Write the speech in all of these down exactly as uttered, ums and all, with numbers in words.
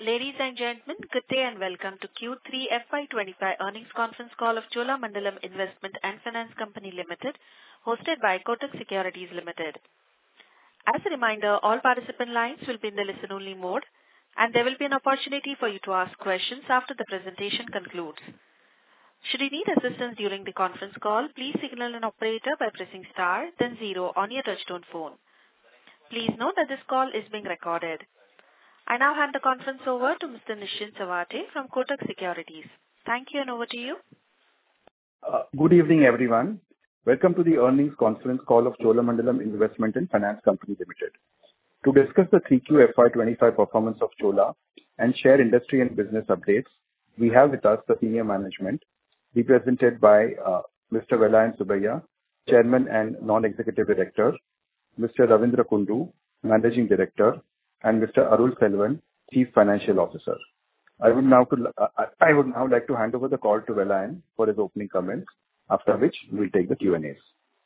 Ladies and gentlemen, good day and welcome to Q three F Y twenty-five earnings conference call of Cholamandalam Investment and Finance Company Limited, hosted by Kotak Securities Limited. As a reminder, all participant lines will be in the listen-only mode, and there will be an opportunity for you to ask questions after the presentation concludes. Should you need assistance during the conference call, please signal an operator by pressing star, then zero on your touchtone phone. Please note that this call is being recorded. I now hand the conference over to Mister Nischint Chawathe from Kotak Securities. Thank you, and over to you. Uh, good evening, everyone. Welcome to the earnings conference call of Cholamandalam Investment and Finance Company Limited. To discuss the three Q F Y twenty-five performance of Chola and share industry and business updates, we have with us the senior management, represented by uh, Mister Vellayan Subbiah, Chairman and Non-Executive Director, Mister Ravindra Kundu, Managing Director, and Mister Arul Selvan, Chief Financial Officer. I would now to, uh, I would now like to hand over the call to Vellayan for his opening comments, after which we'll take the Q and A's.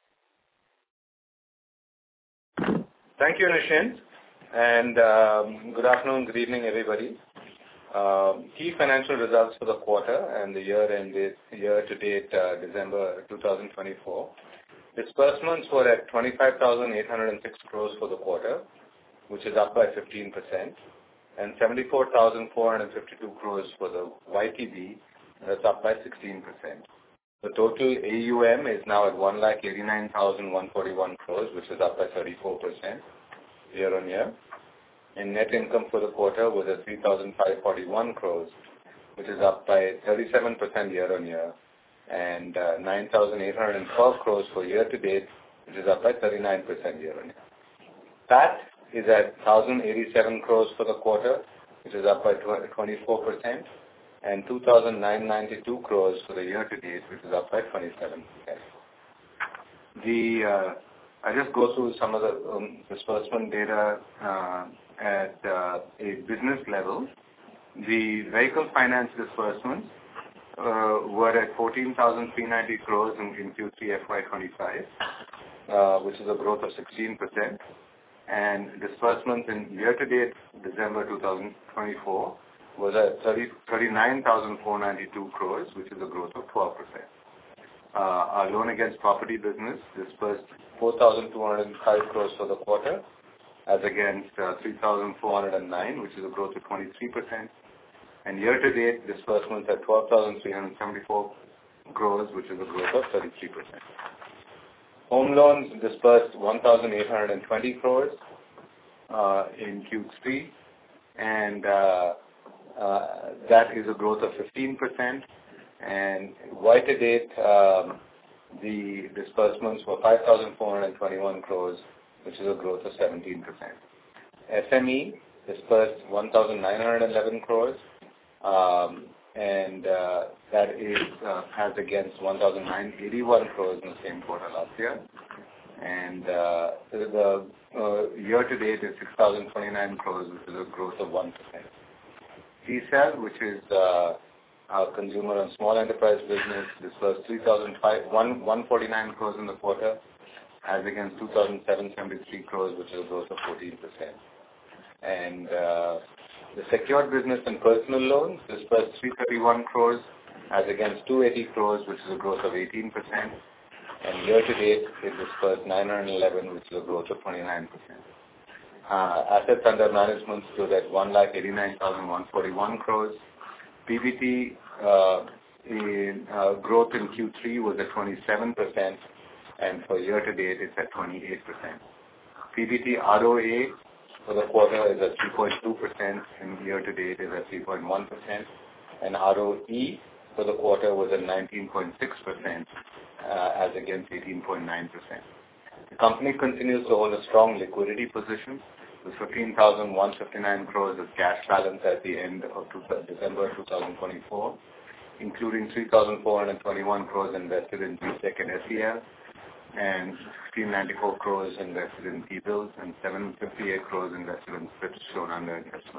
Thank you, Nischint, and um, good afternoon, good evening, everybody. Uh, key financial results for the quarter and the year ended year to date uh, December twenty twenty-four. Disbursements were at twenty-five thousand eight hundred six crores for the quarter, which is up by fifteen percent, and seventy-four thousand four hundred fifty-two crores for the Y T D, that's up by sixteen percent. The total A U M is now at one lakh eighty-nine thousand one hundred forty-one crores, which is up by thirty-four percent year on year. And net income for the quarter was at three thousand five hundred forty-one crores, which is up by thirty-seven percent year on year, and uh, nine thousand eight hundred twelve crores for year to date, which is up by thirty-nine percent year on year. That is at one thousand eighty-seven crores for the quarter, which is up by twenty-four percent, and two thousand nine hundred ninety-two crores for the year to date, which is up by twenty-seven percent. The uh, I just go through some of the um, disbursement data uh, at uh, a business level. The vehicle finance disbursements uh, were at fourteen thousand three hundred ninety crores in, in Q three F Y twenty-five, uh, which is a growth of sixteen percent. And disbursements in year-to-date December twenty twenty-four was at thirty-nine thousand four hundred ninety-two crores, which is a growth of twelve percent. Uh, our loan against property business disbursed four thousand two hundred five crores for the quarter, as against uh, three thousand four hundred nine, which is a growth of twenty-three percent. And year-to-date disbursements at twelve thousand three hundred seventy-four crores, which is a growth of thirty-three percent. Home loans disbursed one thousand eight hundred twenty crores uh, in Q three, and uh, uh, that is a growth of fifteen percent. And Y to date, um, the disbursements were five thousand four hundred twenty-one crores, which is a growth of seventeen percent. S M E disbursed one thousand nine hundred eleven crores, um, and uh, that is uh, as against one thousand nine hundred eighty-one crores in the same quarter last year. And uh, the uh, year-to-date is six thousand twenty-nine crores, which is a growth of one percent. C S L, which is uh, our consumer and small enterprise business, disbursed three thousand one hundred forty-nine crores in the quarter, as against two thousand seven hundred seventy-three crores, which is a growth of fourteen percent. And uh, the secured business and personal loans disbursed three hundred thirty-one crores as against two hundred eighty crores, which is a growth of eighteen percent. And year to date, it disbursed nine hundred eleven, which is a growth of twenty-nine percent. Uh, assets under management stood at one lakh eighty-nine thousand one hundred forty-one crores. P B T uh, in uh, growth in Q three was at twenty-seven percent, and for year to date, it's at twenty-eight percent. P B T R O A for the quarter is at three point two percent, and year-to-date is at three point one percent, and R O E for the quarter was at nineteen point six percent, uh, as against eighteen point nine percent. The company continues to hold a strong liquidity position with fifteen thousand one hundred fifty-nine crores of cash balance at the end of December twenty twenty-four, including three thousand four hundred twenty-one crores invested in G SEC and S E L, and one thousand five hundred ninety-four crores invested in T-bills, and seven hundred fifty-eight crores invested in S R Is shown under investment.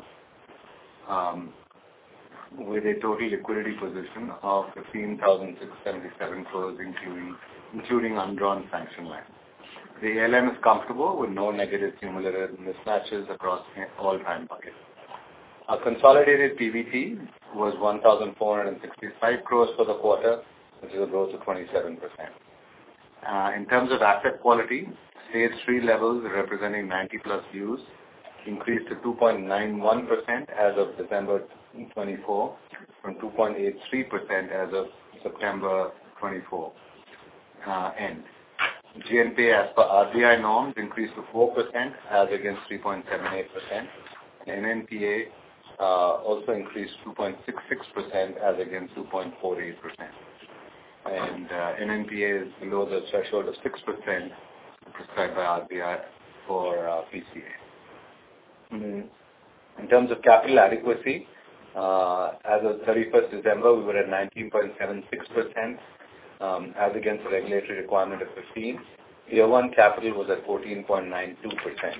Um, with a total liquidity position of fifteen thousand six hundred seventy-seven crores, including, including undrawn sanction line. The A L M is comfortable with no negative cumulative mismatches across all time buckets. Our consolidated P B T was one thousand four hundred sixty-five crores for the quarter, which is a growth of twenty-seven percent. Uh, in terms of asset quality, stage three levels representing ninety plus dues increased to two point nine one percent as of December twenty-four from two point eight three percent as of September twenty-four uh, end. G N P A as per R B I norms increased to four percent as against three point seven eight percent. N N P A uh, also increased two point six six percent as against two point four eight percent. And uh, N N P A is below the threshold of six percent prescribed by R B I for uh, P C A. Mm. In terms of capital adequacy, uh, as of thirty-first December, we were at nineteen point seven six percent um, as against the regulatory requirement of fifteen. Tier one capital was at fourteen point nine two percent.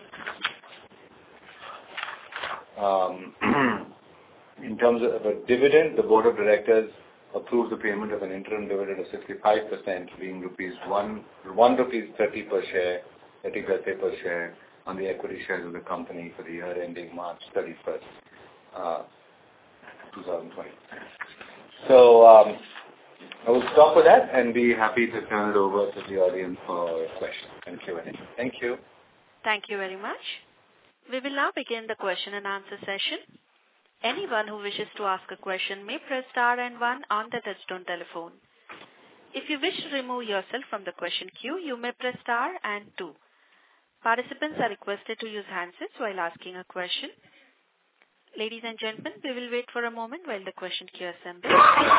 Um, in terms of a dividend, the Board of Directors approved the payment of an interim dividend of sixty-five percent, being rupees one, one rupees thirty per share, thirty paise per share on the equity shares of the company for the year ending March thirty-first, uh, twenty twenty. So um, I will stop with that and be happy to turn it over to the audience for questions and Q and A. Thank you. Thank you very much. We will now begin the question and answer session. Anyone who wishes to ask a question may press star and one on the touchtone telephone. If you wish to remove yourself from the question queue, you may press star and two. Participants are requested to use handsets while asking a question. Ladies and gentlemen, we will wait for a moment while the question queue assembles.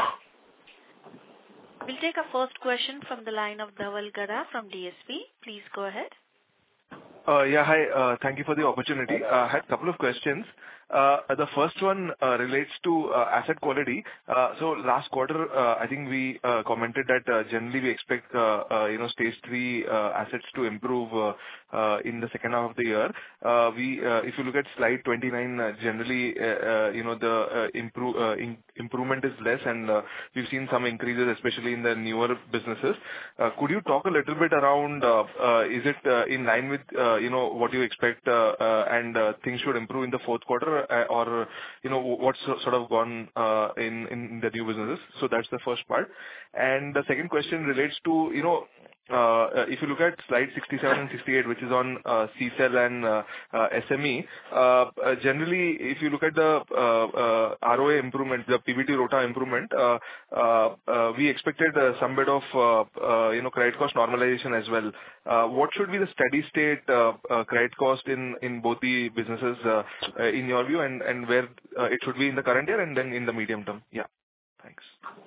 We'll take our first question from the line of Dhaval Gada from D S P. Please go ahead. Uh, yeah, hi. Uh, thank you for the opportunity. Uh, I had a couple of questions. Uh, the first one uh, relates to uh, asset quality. Uh, so last quarter, uh, I think we uh, commented that uh, generally we expect uh, uh, you know stage three uh, assets to improve uh, uh, in the second half of the year. Uh, we, uh, if you look at slide twenty-nine, uh, generally uh, uh, you know the uh, improve uh, in, improvement is less, and uh, we've seen some increases, especially in the newer businesses. Uh, could you talk a little bit around? Uh, uh, is it uh, in line with uh, you know what you expect, uh, uh, and uh, things should improve in the fourth quarter? Or, you know, what's sort of gone uh, in, in the new businesses? So that's the first part. And the second question relates to, you know, uh, if you look at slide sixty-seven and sixty-eight, which is on uh, C C E L and uh, uh, S M E, uh, uh, generally, if you look at the uh, uh, R O A improvement, the P B T ROTA improvement, uh, uh, uh, we expected uh, some bit of, uh, uh, you know, credit cost normalization as well. Uh, what should be the steady state uh, uh, credit cost in, in both the businesses uh, uh, in your view, and, and where uh, it should be in the current year and then in the medium term? Yeah, thanks.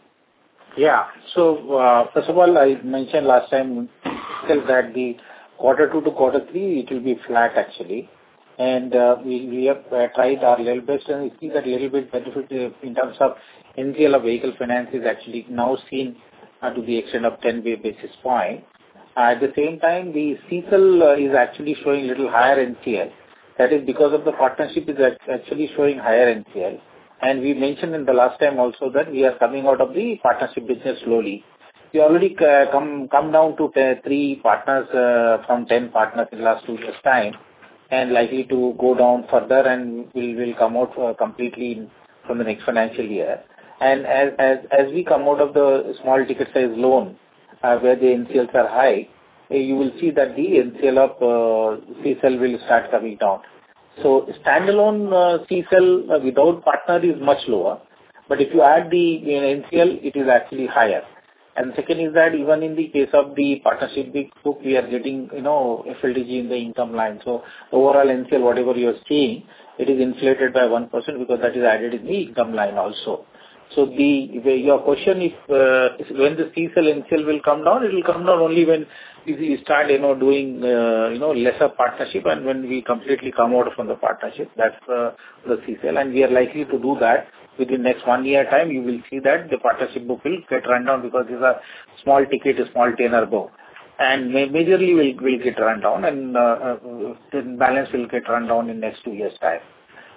Yeah. So, uh, first of all, I mentioned last time that the quarter two to quarter three, it will be flat actually. And uh, we, we have uh, tried our level best, and we see that little bit benefit uh, in terms of N C L of vehicle finance is actually now seen uh, to the extent of ten basis point. Uh, at the same time, the C C L uh, is actually showing little higher N C L. That is because of the partnership is actually showing higher N C L. And we mentioned in the last time also that we are coming out of the partnership business slowly. We already uh, come come down to t- three partners uh, from ten partners in the last two years' time, and likely to go down further, and will will come out uh, completely in, from the next financial year. And as as as we come out of the small ticket size loan, uh, where the N C Ls are high, uh, you will see that the N C L of uh, C C L will start coming down. So standalone uh, C C L uh, without partner is much lower, but if you add the you know, N C L, it is actually higher. And second is that even in the case of the partnership big book, we are getting you know F L T G in the income line. So overall N C L, whatever you are seeing, it is inflated by one percent because that is added in the income line also. So the your question if uh, when the C C L N C L will come down, it will come down only when we start you know doing uh, you know lesser partnership, and when we completely come out from the partnership. That's uh, the C C L, and we are likely to do that within next one year time. You will see that the partnership book will get run down because these are small ticket, small tenor book, and ma- majorly will will get run down, and uh, uh, the balance will get run down in next two years time.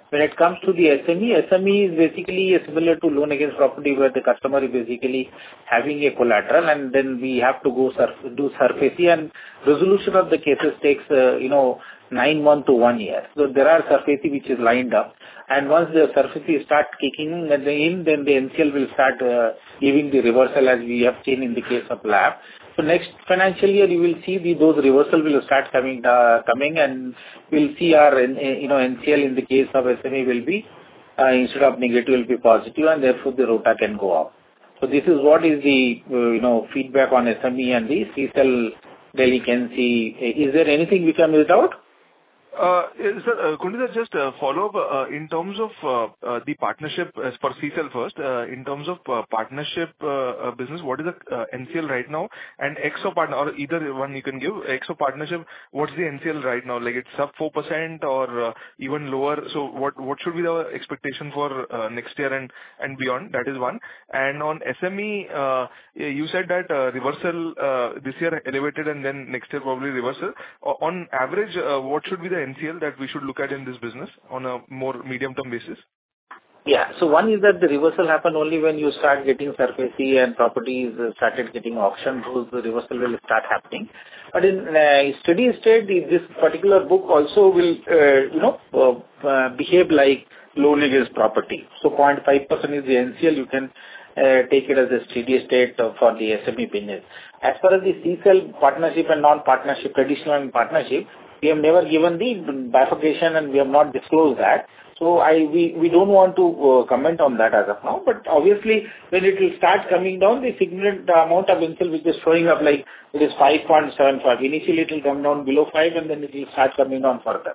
When it comes to the S M E, S M E is basically similar to loan against property, where the customer is basically having a collateral, and then we have to go surf- do SARFAESI, and resolution of the cases takes, uh, you know, nine months to one year. So there are SARFAESI which is lined up, and once the SARFAESI start kicking in, then the N C L will start uh, giving the reversal, as we have seen in the case of L A B. So next financial year, you will see the, those reversal will start coming, uh, coming, and we'll see our, you know, N C L in the case of S M E will be, uh, instead of negative, will be positive, and therefore the ROTA can go up. So this is what is the, uh, you know, feedback on S M E and the C S L delinquency. Is there anything which I missed out? Uh, Sir, uh, could you just uh, follow up uh, in terms of uh, uh, the partnership uh, for C S L first, uh, in terms of uh, partnership uh, uh, business, what is the uh, N C L right now? And ex of partner, or either one you can give, ex of partnership, what's the N C L right now? Like it's sub four percent or uh, even lower? So what what should be the expectation for uh, next year and and beyond? That is one. And on S M E, uh, you said that uh, reversal uh, this year elevated and then next year probably reversal. O- On average, uh, what should be the N C L that we should look at in this business on a more medium-term basis? Yeah. So one is that the reversal happen only when you start getting SARFAESI and properties started getting auctioned, those the reversal will start happening. But in uh, steady state, the- this particular book also will, uh, you know, uh, uh, behave like loan against property. So zero point five percent is the N C L. You can uh, take it as a steady state uh, for the S M E business. As far as the C S L partnership and non-partnership, traditional and partnership, we have never given the bifurcation and we have not disclosed that. So I we, we don't want to uh, comment on that as of now. But obviously, when it will start coming down, the significant amount of N C L which is showing up, like it is five point seven five. Initially, it will come down below five, and then it will start coming down further.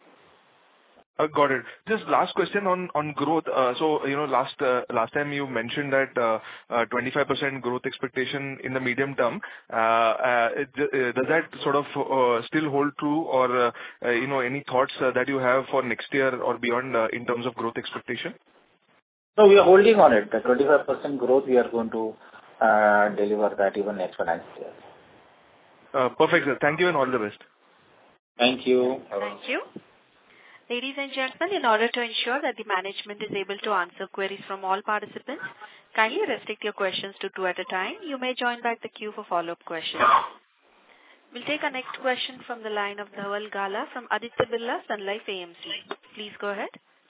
Uh, Got it. Just last question on on growth. Uh, So, you know, last uh, last time you mentioned that uh, uh, twenty-five percent growth expectation in the medium term. Uh, uh, it- uh, Does that sort of uh, still hold true? Or, uh, uh, you know, any thoughts uh, that you have for next year or beyond uh, in terms of growth expectation? No, we are holding on it. The twenty-five percent growth, we are going to uh, deliver that even next financial year. Uh, Perfect, sir. Thank you and all the best. Thank you. Thank you. Ladies and gentlemen, in order to ensure that the management is able to answer queries from all participants, kindly restrict your questions to two at a time. You may join back the queue for follow-up questions. We'll take our next question from the line of Dhaval Gala from Aditya Birla Sun Life A M C. Please go ahead.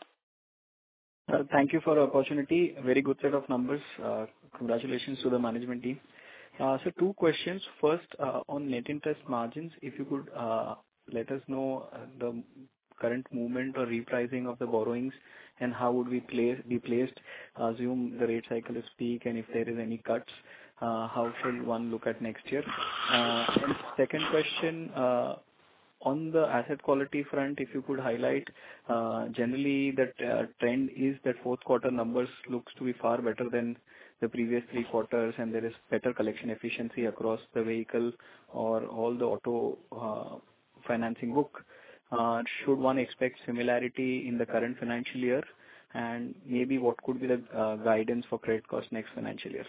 Uh, Thank you for the opportunity. Very good set of numbers. Uh, Congratulations to the management team. Uh, So two questions. First, uh, on net interest margins, if you could uh, let us know uh, the current movement or repricing of the borrowings and how would we place, be placed, assume the rate cycle is peak, and if there is any cuts, uh, how should one look at next year? Uh, And second question, uh, on the asset quality front, if you could highlight, uh, generally that uh, trend is that fourth quarter numbers looks to be far better than the previous three quarters, and there is better collection efficiency across the vehicle or all the auto uh, financing book. Uh, Should one expect similarity in the current financial year? And maybe what could be the uh, guidance for credit cost next financial year?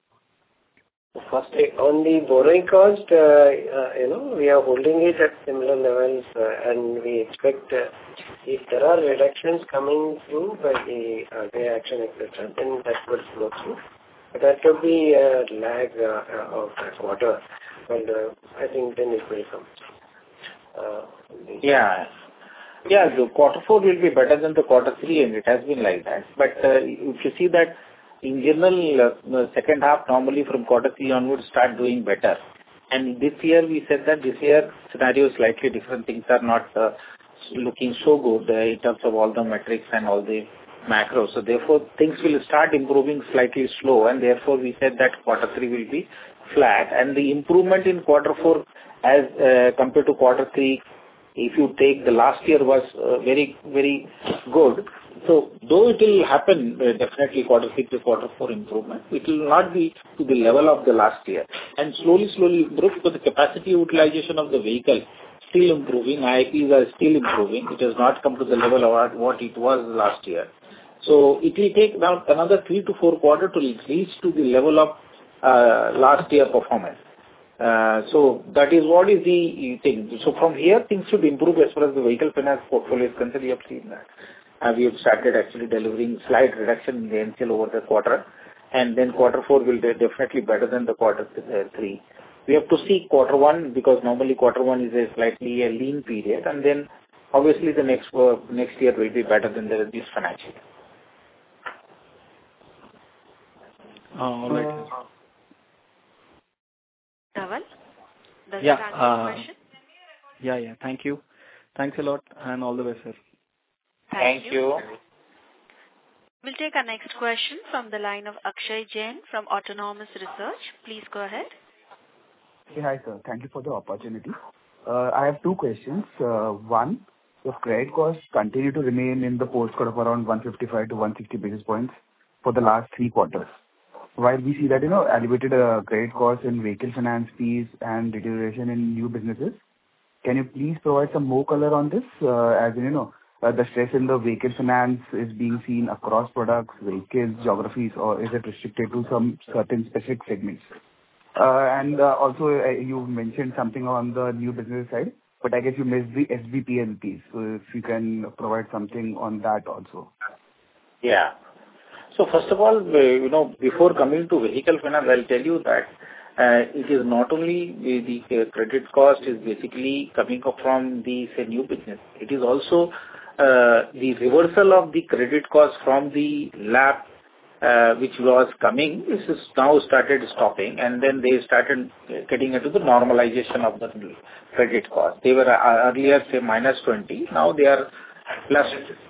First, on the borrowing cost, uh, uh, you know, we are holding it at similar levels, uh, and we expect uh, if there are reductions coming through by the R B I action, et cetera, then that would flow through. But that could be a lag uh, of a quarter, and uh, I think then it will come. Uh, Yeah. Yeah, the quarter four will be better than the quarter three, and it has been like that. But uh, if you see that in general, uh, the second half normally from quarter three onwards start doing better. And this year we said that this year scenario is slightly different. Things are not uh, looking so good uh, in terms of all the metrics and all the macros. So therefore things will start improving slightly slow, and therefore we said that quarter three will be flat. And the improvement in quarter four as uh, compared to quarter three, if you take the last year was uh, very, very good. So though it will happen uh, definitely quarter three to quarter four improvement, it will not be to the level of the last year. And slowly, slowly improve because the capacity utilization of the vehicle still improving. I Ps are still improving. It has not come to the level of what it was last year. So it will take now another three to four quarters to reach to the level of uh, last year performance. Uh, so that is what is the thing. So from here things should improve as far as the vehicle finance portfolio is concerned. You have seen that. uh, we have started actually delivering slight reduction in the N C L over the quarter. And then quarter four will be definitely better than the quarter three. We have to see quarter one because normally quarter one is a slightly a lean period, and then obviously the next uh, next year will be better than the, this financial year. Uh, all right. Dhaval, does Yeah, that answer uh, your question? Yeah, yeah. Thank you. Thanks a lot, and all the best, sir. Thank, Thank you. you. We'll take our next question from the line of Akshay Jain from Autonomous Research. Please go ahead. Hey, hi, sir. Thank you for the opportunity. Uh, I have two questions. Uh, one, the credit costs continue to remain in the postcode of around one fifty-five to one sixty basis points for the last three quarters. While we see that, you know, elevated uh, credit costs in vehicle finance fees and deterioration in new businesses, can you please provide some more color on this? Uh, as in, you know, uh, the stress in the vehicle finance is being seen across products, vehicles, geographies, or is it restricted to some certain specific segments? Uh, and uh, also, uh, you mentioned something on the new business side, but I guess you missed the S B P L piece. So if you can provide something on that also. Yeah. So first of all, uh, you know, before coming to vehicle finance, I'll tell you that uh, it is not only the, the uh, credit cost is basically coming up from the say new business. It is also uh, the reversal of the credit cost from the lab uh, which was coming. This is now started stopping, and then they started getting into the normalization of the credit cost. They were uh, earlier say minus twenty. Now they are plus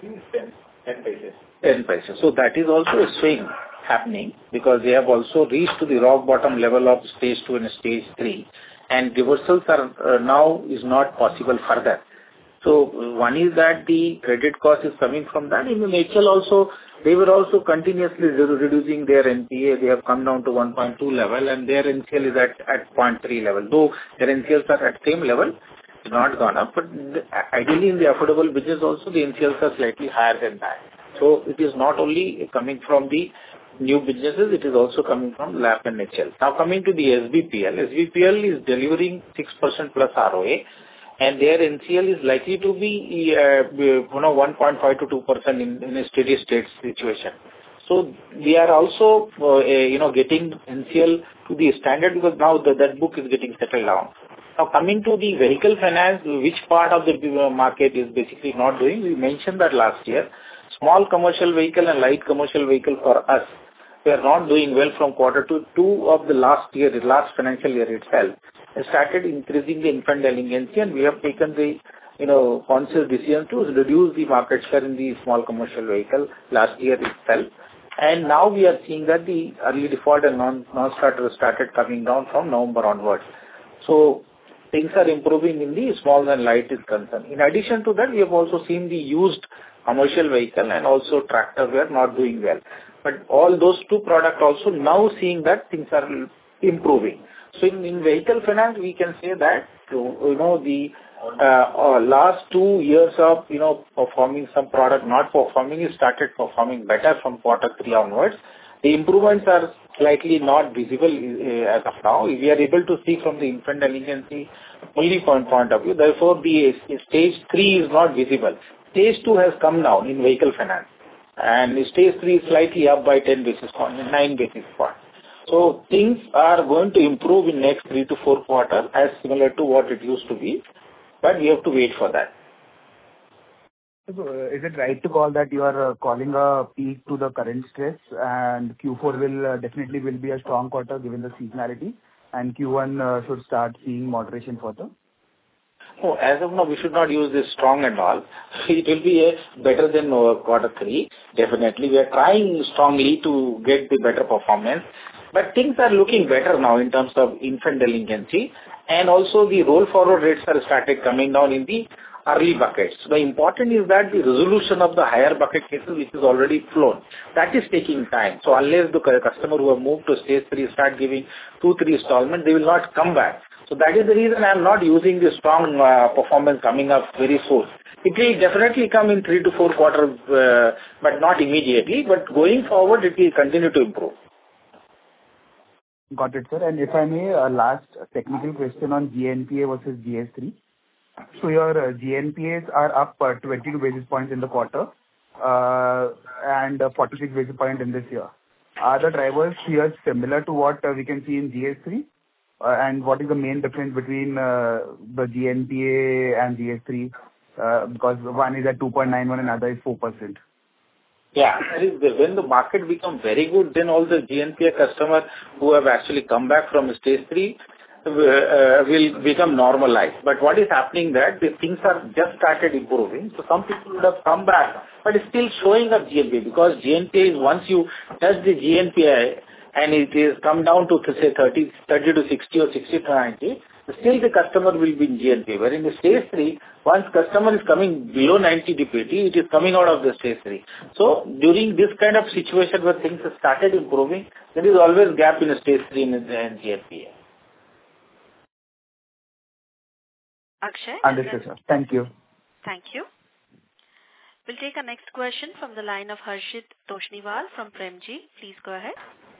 ten pages. ten pages. So that is also a swing happening because they have also reached to the rock bottom level of stage two and stage three, and reversals are uh, now is not possible further. So one is that the credit cost is coming from that. In the H L also, they were also continuously re- reducing their N P A. They have come down to one point two level, and their N C L is at at zero point three level. Though their N C Ls are at same level, it's not gone up. But the, ideally in the affordable business also, the N C Ls are slightly higher than that. So it is not only coming from the new businesses, it is also coming from L A P and H L. Now coming to the S B P L, S B P L is delivering six percent plus R O A, and their N C L is likely to be uh, you know one point five to two percent in, in a steady state situation. So we are also uh, you know getting N C L to the standard because now the, that book is getting settled down. Now coming to the vehicle finance, which part of the market is basically not doing? We mentioned that last year. Small commercial vehicle and light commercial vehicle for us, we are not doing well from quarter two, two of the last year, the last financial year itself. We started increasing the infant delinquency, and we have taken the, you know, conscious decision to reduce the market share in the small commercial vehicle last year itself. And now we are seeing that the early default and non, non-starter started coming down from November onwards. So things are improving in the small and light is concerned. In addition to that, we have also seen the used commercial vehicle and also tractor were not doing well. But all those two products also now seeing that things are improving. So in, in vehicle finance, we can say that, you know, the uh, uh, last two years of, you know, performing some product not performing, it started performing better from quarter three onwards. The improvements are slightly not visible uh, as of now. We are able to see from the infant delinquency only point, point of view. Therefore, the uh, stage three is not visible. Stage two has come down in vehicle finance, and stage three is slightly up by ten basis points, nine basis points. So things are going to improve in next three to four quarters as similar to what it used to be, but we have to wait for that. So uh, is it right to call that you are uh, calling a peak to the current stress, and Q four will uh, definitely will be a strong quarter given the seasonality, and Q one uh, should start seeing moderation further? Oh, as of now, we should not use this strong and all. It will be a better than uh, quarter three. Definitely, we are trying strongly to get the better performance. But things are looking better now in terms of infant delinquency, and also the roll forward rates are started coming down in the early buckets. The important is that the resolution of the higher bucket cases, which is already flown, that is taking time. So unless the customer who have moved to stage three start giving two, three installments, they will not come back. So that is the reason I am not using the strong uh, performance coming up very soon. It will definitely come in three to four quarters, uh, but not immediately. But going forward, it will continue to improve. Got it, sir. And if I may, uh, last technical question on G N P A versus G S three. So your uh, G N P As are up uh, twenty-two basis points in the quarter, uh, and uh, forty-six basis point in this year. Are the drivers here similar to what uh, we can see in G S three? Uh, and what is the main difference between uh, the G N P A and G S three? Uh, because one is at two point nine one and another is four percent. Yeah. When the market becomes very good, then all the G N P A customers who have actually come back from stage three uh, will become normalized. But what is happening that the things are just started improving. So some people would have come back, but it's still showing up G N P A, because G N P A is once you touch the G N P A and it is come down to say thirty, thirty to sixty or sixty to ninety, still the customer will be in G N P A. Where in the stage three, once customer is coming below ninety D P T, it is coming out of the stage three. So during this kind of situation where things have started improving, there is always gap in the stage three and G N P A. Akshay? Understood, sir. Thank you. Thank you. We'll take our next question from the line of Harshit Toshniwal from Premji. Please go ahead.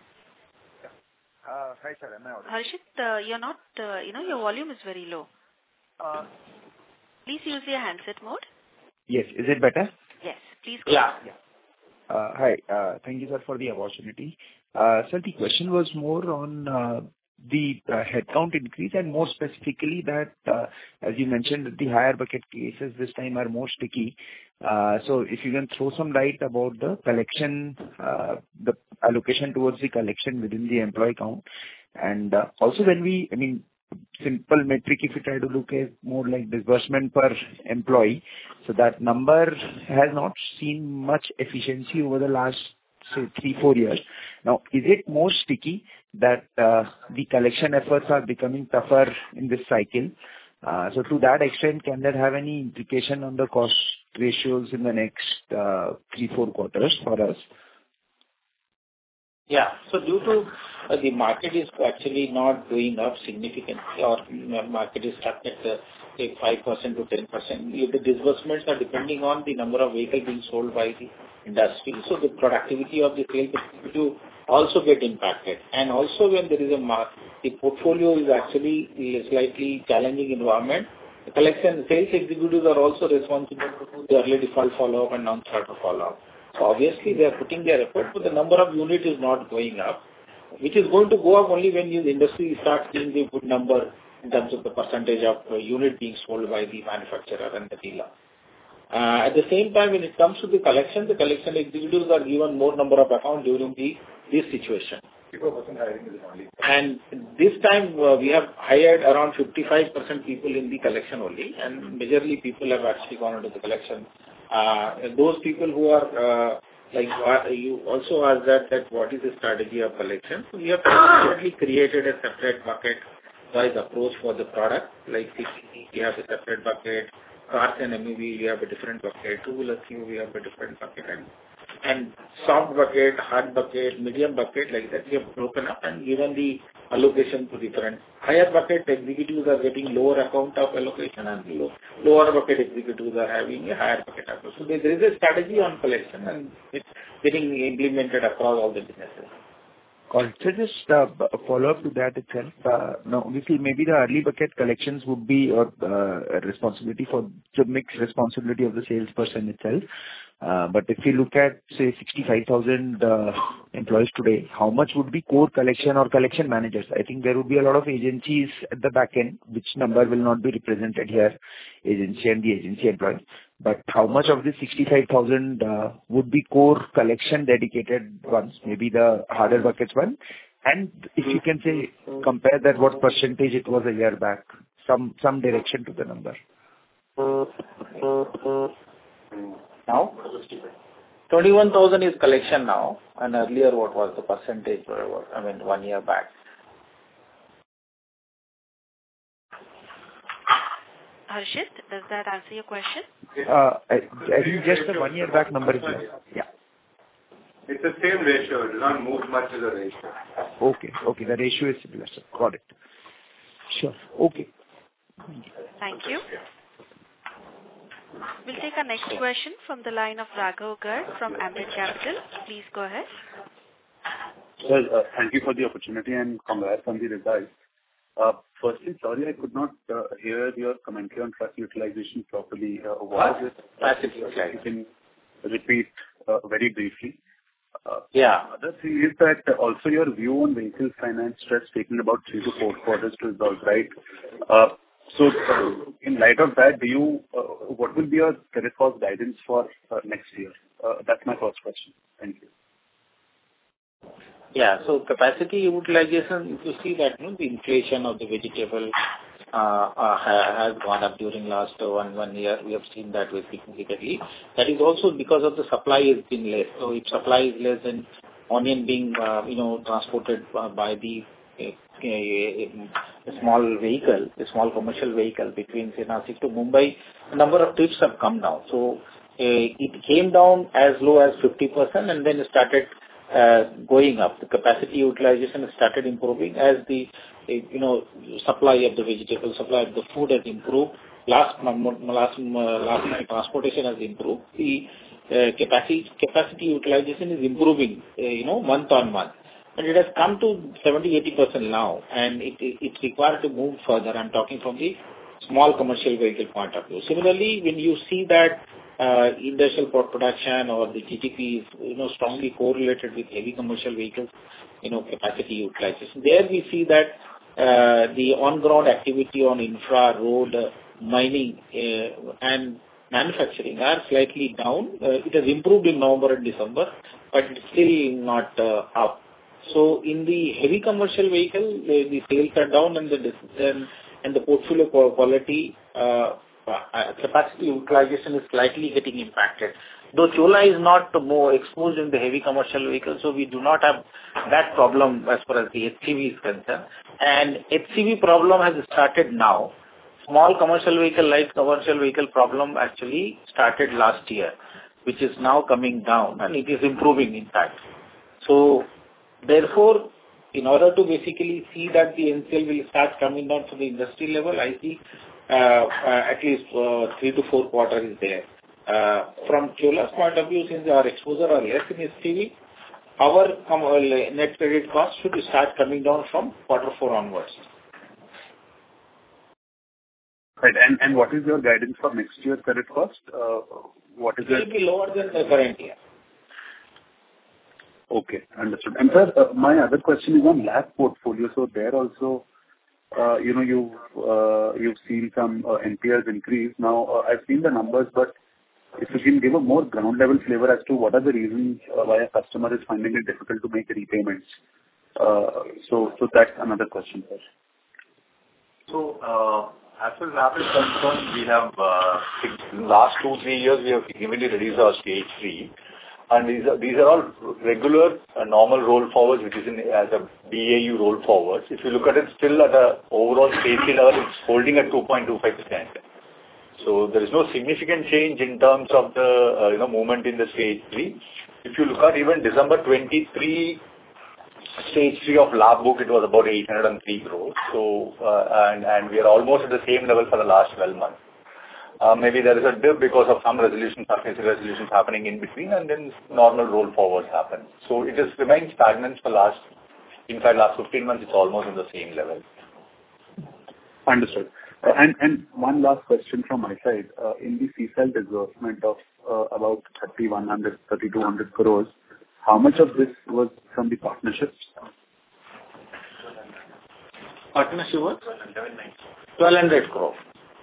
Uh, hi, sir. Am I audible? Harshit, uh, you're not, uh, you know, your volume is very low. Uh, Please use your handset mode. yes. Is it better? Yes, please go Yeah. ahead. Yeah. Uh, hi. Uh, thank you, sir, for the opportunity. Uh, sir, the question was more on uh, the uh, headcount increase and more specifically that, uh, as you mentioned, that the higher bucket cases this time are more sticky. Uh, so if you can throw some light about the collection, uh, the allocation towards the collection within the employee count. And uh, also when we, I mean, simple metric, if you try to look at more like disbursement per employee, so that number has not seen much efficiency over the last, say, three, four years. Now, is it more sticky that uh, the collection efforts are becoming tougher in this cycle? Uh, so to that extent, can that have any implication on the cost ratios in the next uh, three, four quarters for us? Yeah. So due to uh, the market is actually not going up significantly, or uh, market is stuck at uh, say five percent to ten percent. The disbursements are depending on the number of vehicles being sold by the industry. So the productivity of the sales executive also get impacted. And also when there is a mark, the portfolio is actually a slightly challenging environment. The collection sales executives are also responsible for the early default follow-up and non-starter follow-up. So obviously they are putting their effort, but the number of units is not going up, which is going to go up only when the industry starts seeing the good number in terms of the percentage of uh, unit being sold by the manufacturer and the dealer. Uh, at the same time, when it comes to the collection, the collection executives are given more number of accounts during the this situation. And this time uh, we have hired around fifty-five percent people in the collection only, and majorly people have actually gone into the collection. Uh, those people who are uh, like uh, you also asked that that what is the strategy of collection? So we have currently created a separate bucket wise approach for the product. Like C C C, we have a separate bucket. Cars and M U V, we have a different bucket. Two-wheeler Q, we have a different bucket. And, and soft bucket, hard bucket, medium bucket, like that, we have broken up and given the allocation to different. Higher bucket executives are getting lower account of allocation, and low, lower bucket executives are having a higher bucket approach. So there is a strategy on collection, and it's getting implemented across all the businesses. So just uh, a follow-up to that itself. Uh, now, obviously, maybe the early bucket collections would be or uh, responsibility for the mixed responsibility of the salesperson itself. Uh, but if you look at, say, sixty-five thousand uh, employees today, how much would be core collection or collection managers? I think there would be a lot of agencies at the back end, which number will not be represented here, agency and the agency employees. But how much of the sixty-five thousand uh, would be core collection dedicated ones, maybe the harder buckets one? And if you can say, compare that, what percentage it was a year back, some some direction to the number. Now, twenty-one thousand is collection now, and earlier what was the percentage, I mean, one year back? Harshit, does that answer your question? Uh, I, I think just the one year back number is less. Yeah. It's the same ratio. It does not move much as a ratio. Okay. Okay. The ratio is similar. Sir. Got it. Sure. Okay. Thank you. We'll take our next question from the line of Raghav Garg from Ambit Capital. Please go ahead. Well, uh, thank you for the opportunity and congrats on the results. Uh, firstly, sorry I could not uh, hear your commentary on truck utilization properly. Uh, what is it? Capacity utilization. Can, repeat uh, very briefly. Uh, Yeah. Other thing is that also your view on vehicle finance stress taking about three to four quarters to resolve, right? Uh, So, uh, in light of that, do you, uh, what will be your credit cost guidance for uh, next year? Uh, That's my first question. Thank you. Yeah. So capacity utilization, if you see that, you know, the inflation of the vegetable uh, uh, ha- has gone up during last uh, one one year. We have seen that very significantly. That is also because of the supply has been less. So if supply is less, then onion being, uh, you know, transported uh, by the uh, a, a small vehicle, a small commercial vehicle between say, Nasik to Mumbai, a number of trips have come down. So uh, it came down as low as fifty percent and then started uh, going up. The capacity utilization started improving as the uh, you know supply of the vegetable, supply of the food has improved. Last last last night transportation has improved. The uh, capacity capacity utilization is improving, uh, you know, month on month. And it has come to seventy to eighty percent now, and it, it, it's required to move further. I'm talking from the small commercial vehicle point of view. Similarly, when you see that uh, industrial production or the G D P is, you know, strongly correlated with heavy commercial vehicles, you know, capacity utilization, there we see that uh, the on-ground activity on infra, road, uh, mining, uh, and manufacturing are slightly down. Uh, it has improved in November and December, but it's still not uh, up. So in the heavy commercial vehicle, the, the sales are down and the and, and the portfolio quality uh, uh, capacity utilization is slightly getting impacted. Though Chola is not more exposed in the heavy commercial vehicle, so we do not have that problem as far as the H C V is concerned. And H C V problem has started now. Small commercial vehicle, light commercial vehicle problem actually started last year, which is now coming down and it is improving in fact. So therefore, in order to basically see that the N C L will start coming down to the industry level, I see uh, uh, at least uh, three to four quarters is there. Uh, from Chola's point of view, since our exposure are less in H C V, our um, net credit cost should start coming down from quarter four onwards. Right. And, and what is your guidance for next year's credit cost? Uh, what is it? It will be lower than the current year. Okay, understood. And sir, uh, my other question is on L A P portfolio. So there also, uh, you know, you've uh, you've seen some uh, N P Ls increase. Now, uh, I've seen the numbers, but if you can give a more ground level flavor as to what are the reasons uh, why a customer is finding it difficult to make repayments. Uh, so, so that's another question, sir. So, uh, as far as L A P is concerned, we have uh, in the last two three years we have significantly reduced our stage three. And these are, these are all regular, uh, normal roll forwards, which is in, as a B A U roll forwards. If you look at it, still at the overall stage three level, it's holding at two point two five percent. So there is no significant change in terms of the, uh, you know, movement in the stage three. If you look at even December twenty-three, stage three of L A P book, it was about eight hundred three crores. So, uh, and, and we are almost at the same level for the last twelve months. Uh, maybe there is a dip because of some resolutions, surface resolutions happening in between, and then normal roll forwards happen. So it has remained stagnant for last, in fact, last fifteen months, it's almost on the same level. Understood. Uh, and, and one last question from my side. Uh, in the C S L disbursement of uh, about thirty-one hundred, thirty-two hundred crores, how much of this was from the partnerships? Partnership was twelve hundred crore.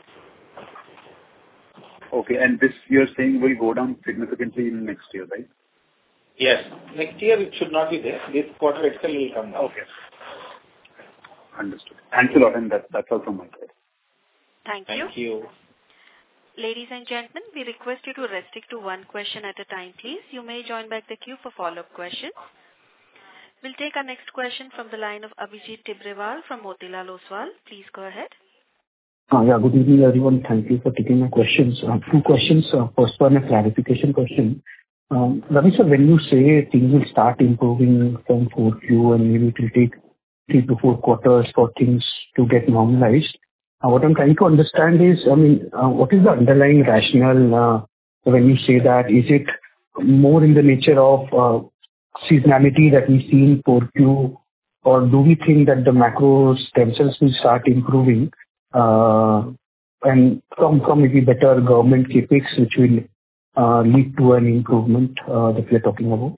Okay, and this you're saying will go down significantly in next year, right? Yes. Next year it should not be there. This quarter itself will come down. Okay. Understood. Thanks a lot, and that, that's all from my side. Thank you. Thank you. Ladies and gentlemen, we request you to restrict to one question at a time, please. You may join back the queue for follow-up questions. We'll take our next question from the line of Abhijit Tibrewal from Motilal Oswal. Please go ahead. Uh, yeah, good evening, everyone. Thank you for taking my questions. Uh, two questions. Uh, first one, a clarification question. Um, Ravi sir, when you say things will start improving from four Q and maybe it will take three to four quarters for things to get normalized, uh, what I'm trying to understand is, I mean, uh, what is the underlying rationale uh, when you say that? Is it more in the nature of uh, seasonality that we see in four Q, or do we think that the macros themselves will start improving? Uh, and from, from maybe better government capex, which will uh, lead to an improvement uh, that we are talking about?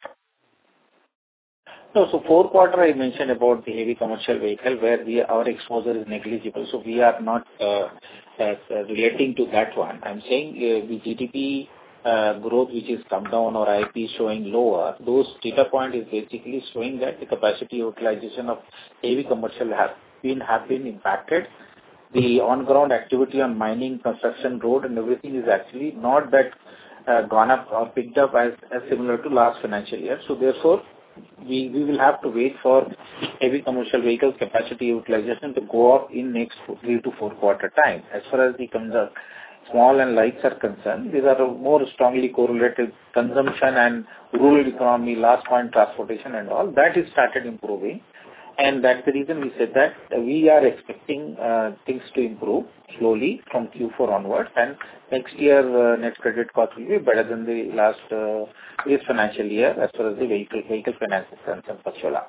No, so fourth quarter I mentioned about the heavy commercial vehicle where we our exposure is negligible, so we are not uh, uh, relating to that one. I'm saying uh, the G D P uh, growth which is come down or I P showing lower, those data point is basically showing that the capacity utilization of heavy commercial have been have been impacted. The on-ground activity on mining, construction, road and everything is actually not that uh, gone up or picked up as, as similar to last financial year. So therefore, we, we will have to wait for heavy commercial vehicles capacity utilization to go up in next three to four quarter time. As far as the consumption, small and lights are concerned, these are more strongly correlated consumption and rural economy, last point transportation and all, that is started improving. And that's the reason we said that we are expecting uh, things to improve slowly from Q four onwards, and next year uh, net credit cost will be better than the last uh, this financial year as far as the vehicle vehicle finance is concerned for Chola.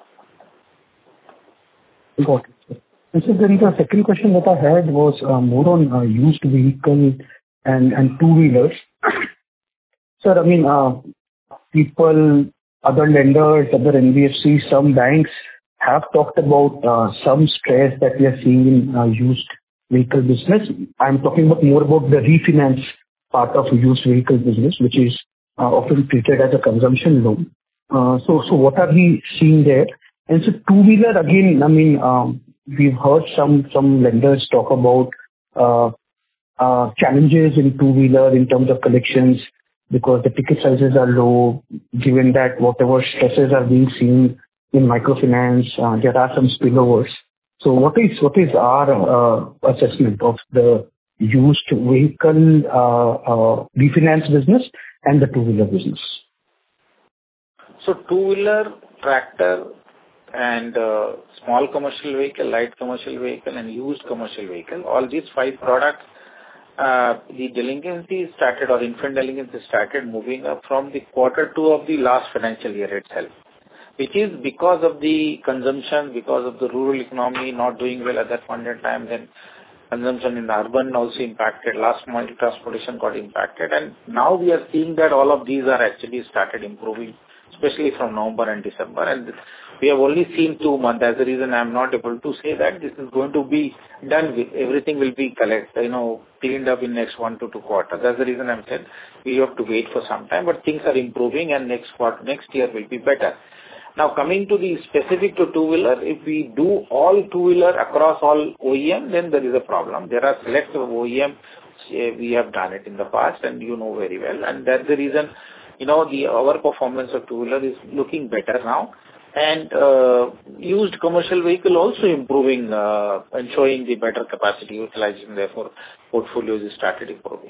Got it. And so there is a second question that I had was uh, more on uh, used vehicle and, and two-wheelers. Sir, I mean, uh, people, other lenders, other N B F Cs, some banks have talked about uh, some stress that we are seeing in uh, used vehicle business. I'm talking about more about the refinance part of used vehicle business, which is uh, often treated as a consumption loan. Uh, so, so what are we seeing there? And so two-wheeler, again, I mean, um, we've heard some, some lenders talk about uh, uh, challenges in two-wheeler in terms of collections because the ticket sizes are low, given that whatever stresses are being seen in microfinance, uh, there are some spillovers. So what is what is our uh, assessment of the used vehicle uh, uh, refinance business and the two-wheeler business? So two-wheeler, tractor and uh, small commercial vehicle, light commercial vehicle and used commercial vehicle, all these five products, uh, the delinquency started or infant delinquency started moving up from the quarter two of the last financial year itself, which is because of the consumption, because of the rural economy not doing well at that point in time, then consumption in the urban also impacted, last mile transportation got impacted, and now we are seeing that all of these are actually started improving, especially from November and December, and we have only seen two months. That's the reason I am not able to say that this is going to be done with. Everything will be collected, you know, cleaned up in next one to two quarters. That's the reason I'm saying we have to wait for some time, but things are improving and next quarter, next year will be better. Now coming to the specific to two-wheeler, if we do all two-wheeler across all O E M, then there is a problem. There are selective O E M, we have done it in the past and you know very well, and that's the reason, you know, the our performance of two-wheeler is looking better now. And uh, used commercial vehicle also improving uh, and showing the better capacity utilization, therefore portfolios is started improving.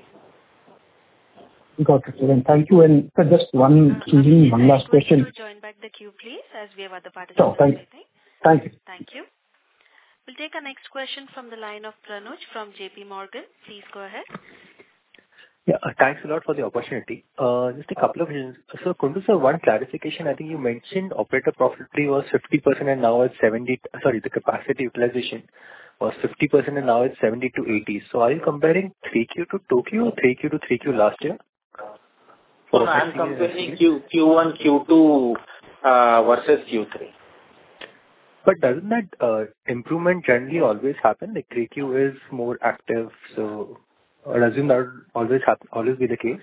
Got it, sir. And thank you. And sir, just one, uh, choosing one last question. To join back the queue, please, as we have other participants. Sure, thank, thank you. Thank you. We'll take our next question from the line of Pranuj from J P Morgan. Please go ahead. Yeah, uh, thanks a lot for the opportunity. Uh, just a couple of questions. So, Kundu sir, one clarification. I think you mentioned operator profitability was fifty percent and now it's seventy. Sorry, the capacity utilization was fifty percent and now it's seventy to eighty. So, are you comparing three Q to two Q or three Q to three Q last year? So, no, I'm comparing Q, Q1, Q two uh, versus Q three. But doesn't that uh, improvement generally always happen? Like three Q is more active, so I assume that would always happen, always be the case?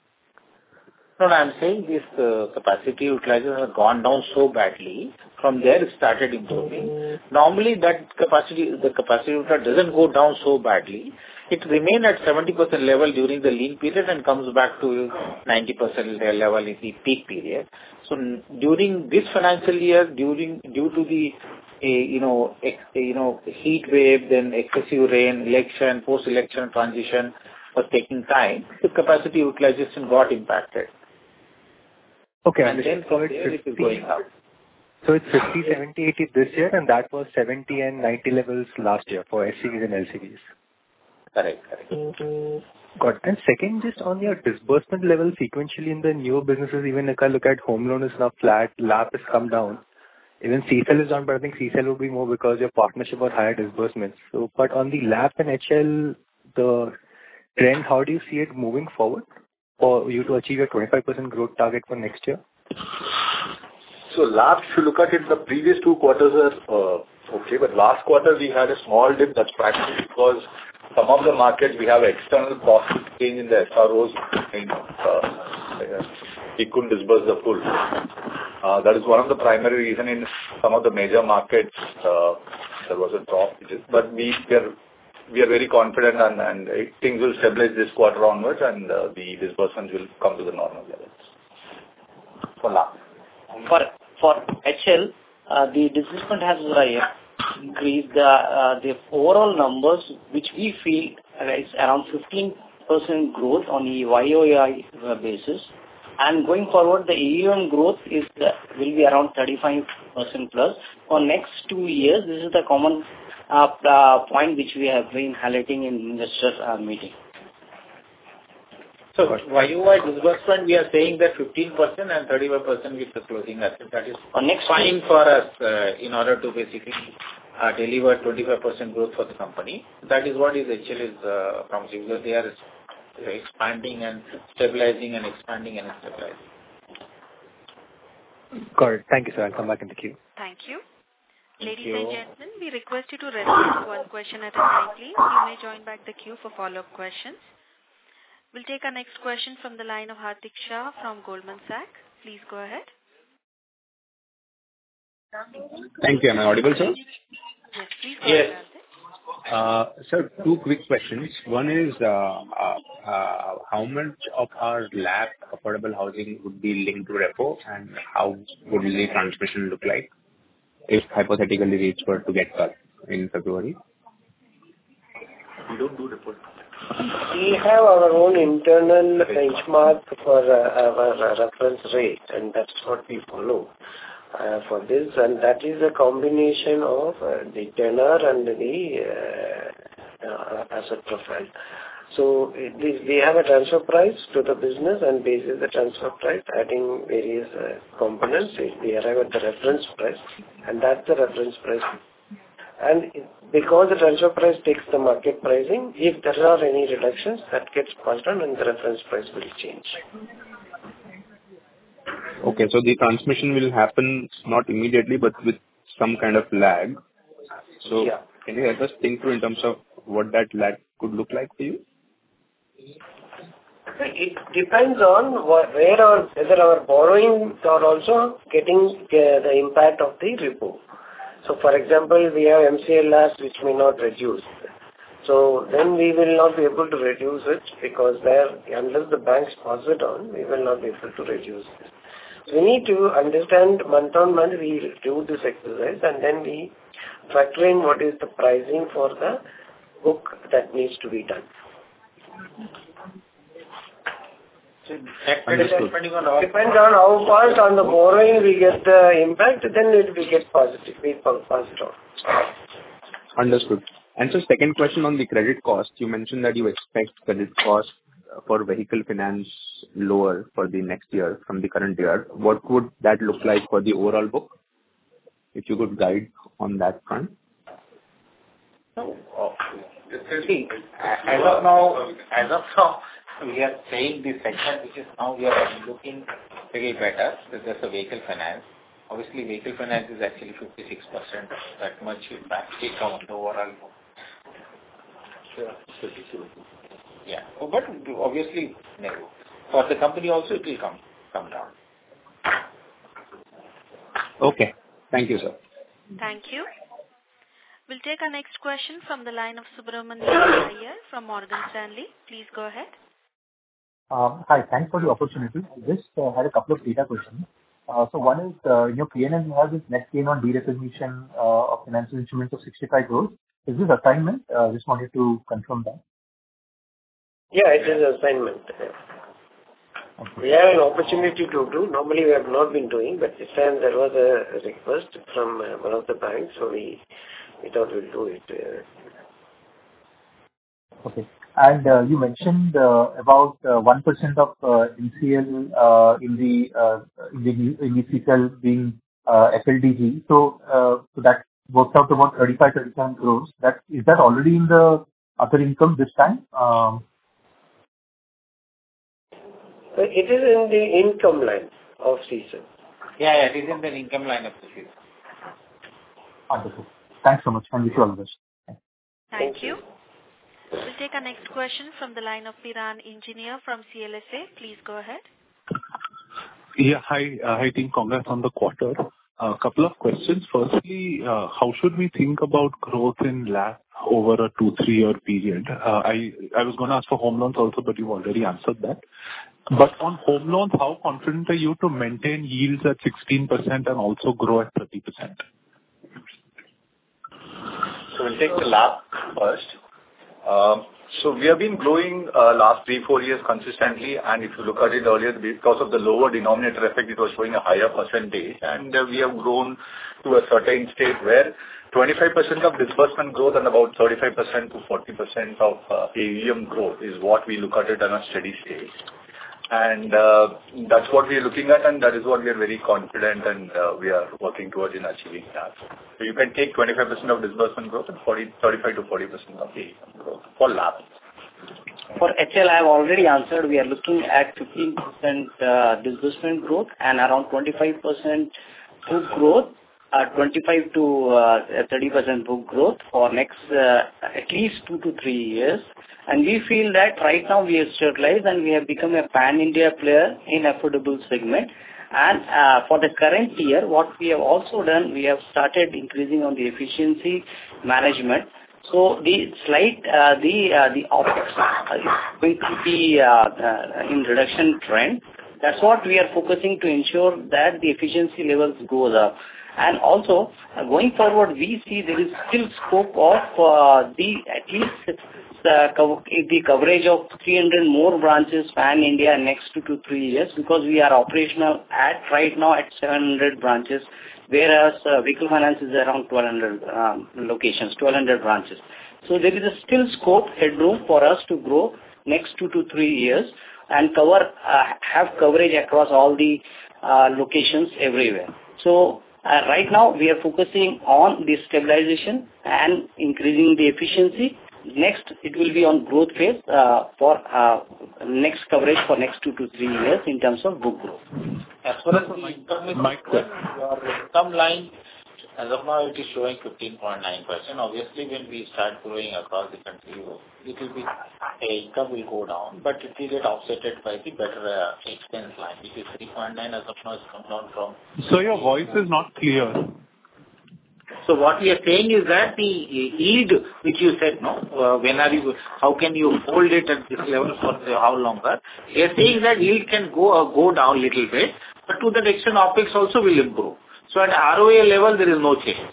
No, no, I'm saying this uh, capacity utilization has gone down so badly. From there it started improving. Normally that capacity, the capacity utilization doesn't go down so badly. It remains at seventy percent level during the lean period and comes back to ninety percent level in the peak period. So during this financial year, during due to the uh, you know ex, you know heat wave, then excessive rain, election, post-election transition was taking time, the capacity utilization got impacted. Okay, and then from so there it is going up. So it's fifty, seventy, eighty this year, and that was seventy and ninety levels last year for S C Vs and L C Vs. Correct, correct. Got it. And second, just on your disbursement level sequentially in the newer businesses, even if I look at home loan is now flat, L A P has come down. Even C S L is down, but I think C S L will be more because your partnership or higher disbursements. So, but on the L A P and H L, the trend, how do you see it moving forward? for you to achieve your twenty-five percent growth target for next year? So last, if you look at it, the previous two quarters are uh, okay, but last quarter we had a small dip. That's practically because some of the markets we have external process change in the S R Os. You know, uh, we couldn't disburse the full. Uh, that is one of the primary reason in some of the major markets uh, there was a drop. But we are we are very confident and, and things will stabilize this quarter onwards, and uh, the disbursements will come to the normal levels. For now. For for H L, uh, the disbursement has uh, increased. The uh, the overall numbers, which we feel is around fifteen percent growth on the Y O Y basis, and going forward, the A U M growth is uh, will be around thirty-five percent plus. For next two years, this is the common uh, uh, point which we have been highlighting in investor uh, meeting. So Y O Y disbursement, we are saying that fifteen percent and thirty-five percent with the closing asset. That is next fine for us uh, in order to basically uh, deliver twenty-five percent growth for the company. That is what is H L is uh, promising, because they are expanding and stabilizing and expanding and stabilizing. Got it. Thank you, sir. I'll come back in the queue. Thank you. Thank Ladies you. and gentlemen, we request you to restrict to one question at a time, please. You may join back the queue for follow-up questions. We'll take our next question from the line of Hardik Shah from Goldman Sachs. Please go ahead. Thank you. Am I audible, sir? Yes, please go Yes. ahead. Uh, Sir, two quick questions. One is, uh, uh, uh, how much of our L A P affordable housing would be linked to repo, and how would the transmission look like if hypothetically rates were to get cut in February? We don't do report. We have our own internal benchmark for uh, our reference rate, and that's what we follow uh, for this. And that is a combination of uh, the tenor and the uh, uh, asset profile. So it is, we have a transfer price to the business, and based on the transfer price, adding various uh, components, we arrive at the reference price, and that's the reference price. And because the transfer price takes the market pricing, if there are any reductions, that gets passed on and the reference price will change. Okay, so the transmission will happen not immediately, but with some kind of lag. So Yeah. Can you help us think through in terms of what that lag could look like for you? It depends on what, where our, whether our borrowings are also getting uh, the impact of the repo. So, for example, we have M C L Rs which may not reduce. So, then we will not be able to reduce it, because there, unless the banks pass it on, we will not be able to reduce it. So, we need to understand month on month, we do this exercise, and then we factor in what is the pricing for the book that needs to be done. So that depending on how Depends on how fast on the borrowing we get the impact, then it will get positive, we pass it on. Understood. And so second question on the credit cost, you mentioned that you expect credit cost for vehicle finance lower for the next year from the current year. What would that look like for the overall book? If you could guide on that front. So, uh, see, as of now, as of now, we are saying the segment which is now we are looking very better. There's a vehicle finance. Obviously, vehicle finance is actually fifty-six percent. That much impact take on the overall book. Yeah, but obviously, no. For the company also, it will come come down. Okay. Thank you, sir. Thank you. We'll take our next question from the line of Subramanian Iyer from Morgan Stanley. Please go ahead. Um, Hi. Thanks for the opportunity. Just uh, had a couple of data questions. Uh, So one is, uh, in your P and L, you have this net gain on derecognition uh, of financial instruments of sixty-five crores. Is this assignment? Uh, Just wanted to confirm that. Yeah, it is assignment. Okay. We have an opportunity to do. Normally we have not been doing, but this time there was a request from uh, one of the banks, so we, we thought we'll do it. Uh. Okay. And uh, you mentioned uh, about uh, one percent of uh, N C L uh, in the uh, in the in the C L being uh, F L D G. So uh, so that works out to about thirty-five, thirty-seven crores. That is that already in the other income this time? Um, It is in the income line of C S E L. Yeah, yeah, it is in the income line of the C S E L. Understood. Thanks so much, and wish you all the best. Thank you. We'll take our next question from the line of Piran Engineer from C L S A. Please go ahead. Yeah, hi, uh, hi team. Congrats on the quarter. A uh, couple of questions. Firstly, uh, how should we think about growth in L A P over a two, three year period? Uh, I I was going to ask for home loans also, but you've already answered that. But on home loans, how confident are you to maintain yields at sixteen percent and also grow at thirty percent? So we'll take the L A P first. Um, So we have been growing uh, last three, four years consistently, and if you look at it earlier, because of the lower denominator effect, it was showing a higher percentage, and uh, we have grown to a certain state where twenty-five percent of disbursement growth and about thirty-five percent to forty percent of uh, A U M growth is what we look at it on a steady state. And uh, that's what we are looking at, and that is what we are very confident and uh, we are working towards in achieving that. So you can take twenty-five percent of disbursement growth and forty, thirty-five to forty percent of A U M growth for L A P. For H L, I have already answered. We are looking at fifteen percent uh, disbursement growth and around twenty-five percent book growth, uh, twenty-five to thirty percent book growth for next uh, at least two to three years. And we feel that right now we have stabilized and we have become a pan-India player in affordable segment. And uh, for the current year, what we have also done, we have started increasing on the efficiency management. So the slight, uh, the uh, the OpEx is going to be uh, uh, in reduction trend. That's what we are focusing to ensure that the efficiency levels goes up. And also, uh, going forward, we see there is still scope of uh, the at least the, co- the coverage of three hundred more branches pan-India next two to three years because we are operational at right now at seven hundred branches, whereas uh, vehicle finance is around twelve hundred um, locations, twelve hundred branches. So there is a still scope, headroom for us to grow next two to three years and cover uh, have coverage across all the uh, locations everywhere. So uh, right now we are focusing on the stabilization and increasing the efficiency. Next, it will be on growth phase uh, for uh, next coverage for next two to three years in terms of book growth. As far as the income is concerned, your income line, as of now, it is showing fifteen point nine percent. Obviously, when we start growing across the country, it will be, uh, income will go down, but it will get offset by the better uh, expense line, which is three point nine as of now, has come down from. So your voice is not clear. So what we are saying is that the yield, which you said, no, uh, when are you, how can you hold it at this level for the, how longer? We are saying that yield can go uh, go down a little bit, but to that extent, OpEx also will improve. So at R O A level, there is no change.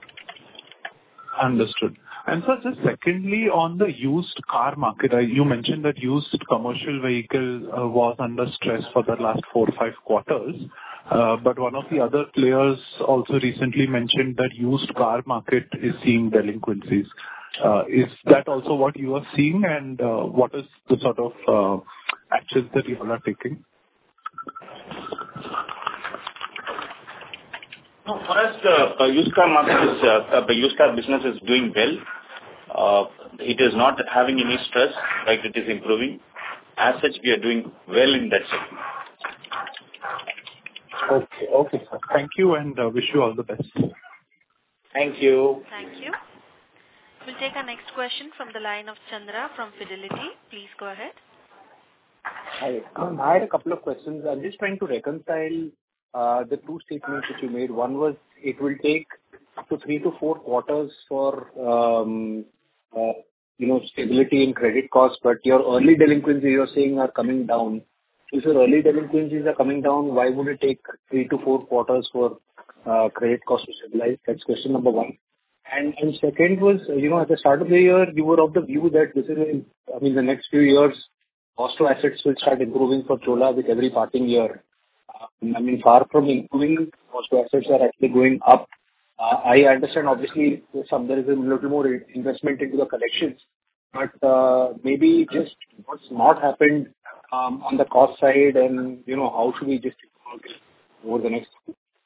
Understood. And so just secondly, on the used car market, I, you mentioned that used commercial vehicle uh, was under stress for the last four or five quarters. Uh, but one of the other players also recently mentioned that used car market is seeing delinquencies. Uh, is that also what you are seeing, and uh, what is the sort of uh, actions that you all are taking? No, for us, the uh, used car market is, uh, the used car business is doing well. Uh, it is not having any stress, right? It is improving. As such, we are doing well in that segment. Okay, okay, sir. Thank you, and uh, wish you all the best. Thank you. Thank you. We'll take our next question from the line of Chandra from Fidelity. Please go ahead. Hi. Um, I had a couple of questions. I'm just trying to reconcile uh, the two statements that you made. One was it will take up to three to four quarters for um, uh, you know stability in credit costs, but your early delinquencies you're saying are coming down. If your early delinquencies are coming down, why would it take three to four quarters for uh, credit costs to stabilize? That's question number one. And, and second was, you know, at the start of the year, you were of the view that this is, I mean, the next few years, cost to assets will start improving for Chola with every passing year. Uh, I mean, far from improving, cost to assets are actually going up. Uh, I understand, obviously, some there is a little more investment into the collections, but uh, maybe just what's not happened Um, on the cost side, and you know how should we just over the next?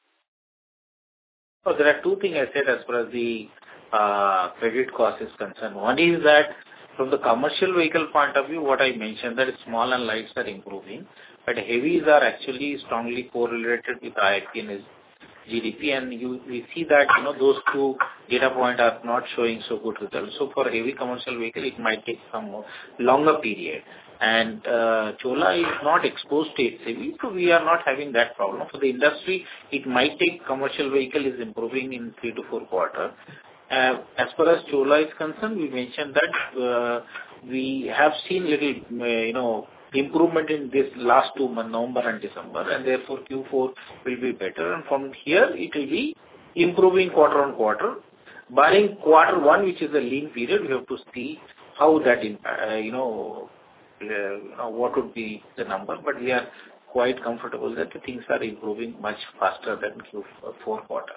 So there are two things I said as far as the uh, credit cost is concerned. One is that From the commercial vehicle point of view, what I mentioned, that small and lights are improving, but heavies are actually strongly correlated with I I P and G D P, and you, we see that, you know, those two data points are not showing so good results. So for heavy commercial vehicle, it might take some more longer period. And uh, Chola is not exposed to H C V, so we are not having that problem. For the industry, it might take commercial vehicle is improving in three to four quarters. Uh, as far as Chola is concerned, we mentioned that uh, we have seen little, uh, you know, improvement in this last two months, November and December, and therefore Q four will be better. And from here, it will be improving quarter on quarter. Barring quarter one, which is a lean period, we have to see how that, uh, you know, uh, you know, what would be the number. But we are quite comfortable that the things are improving much faster than Q four quarter.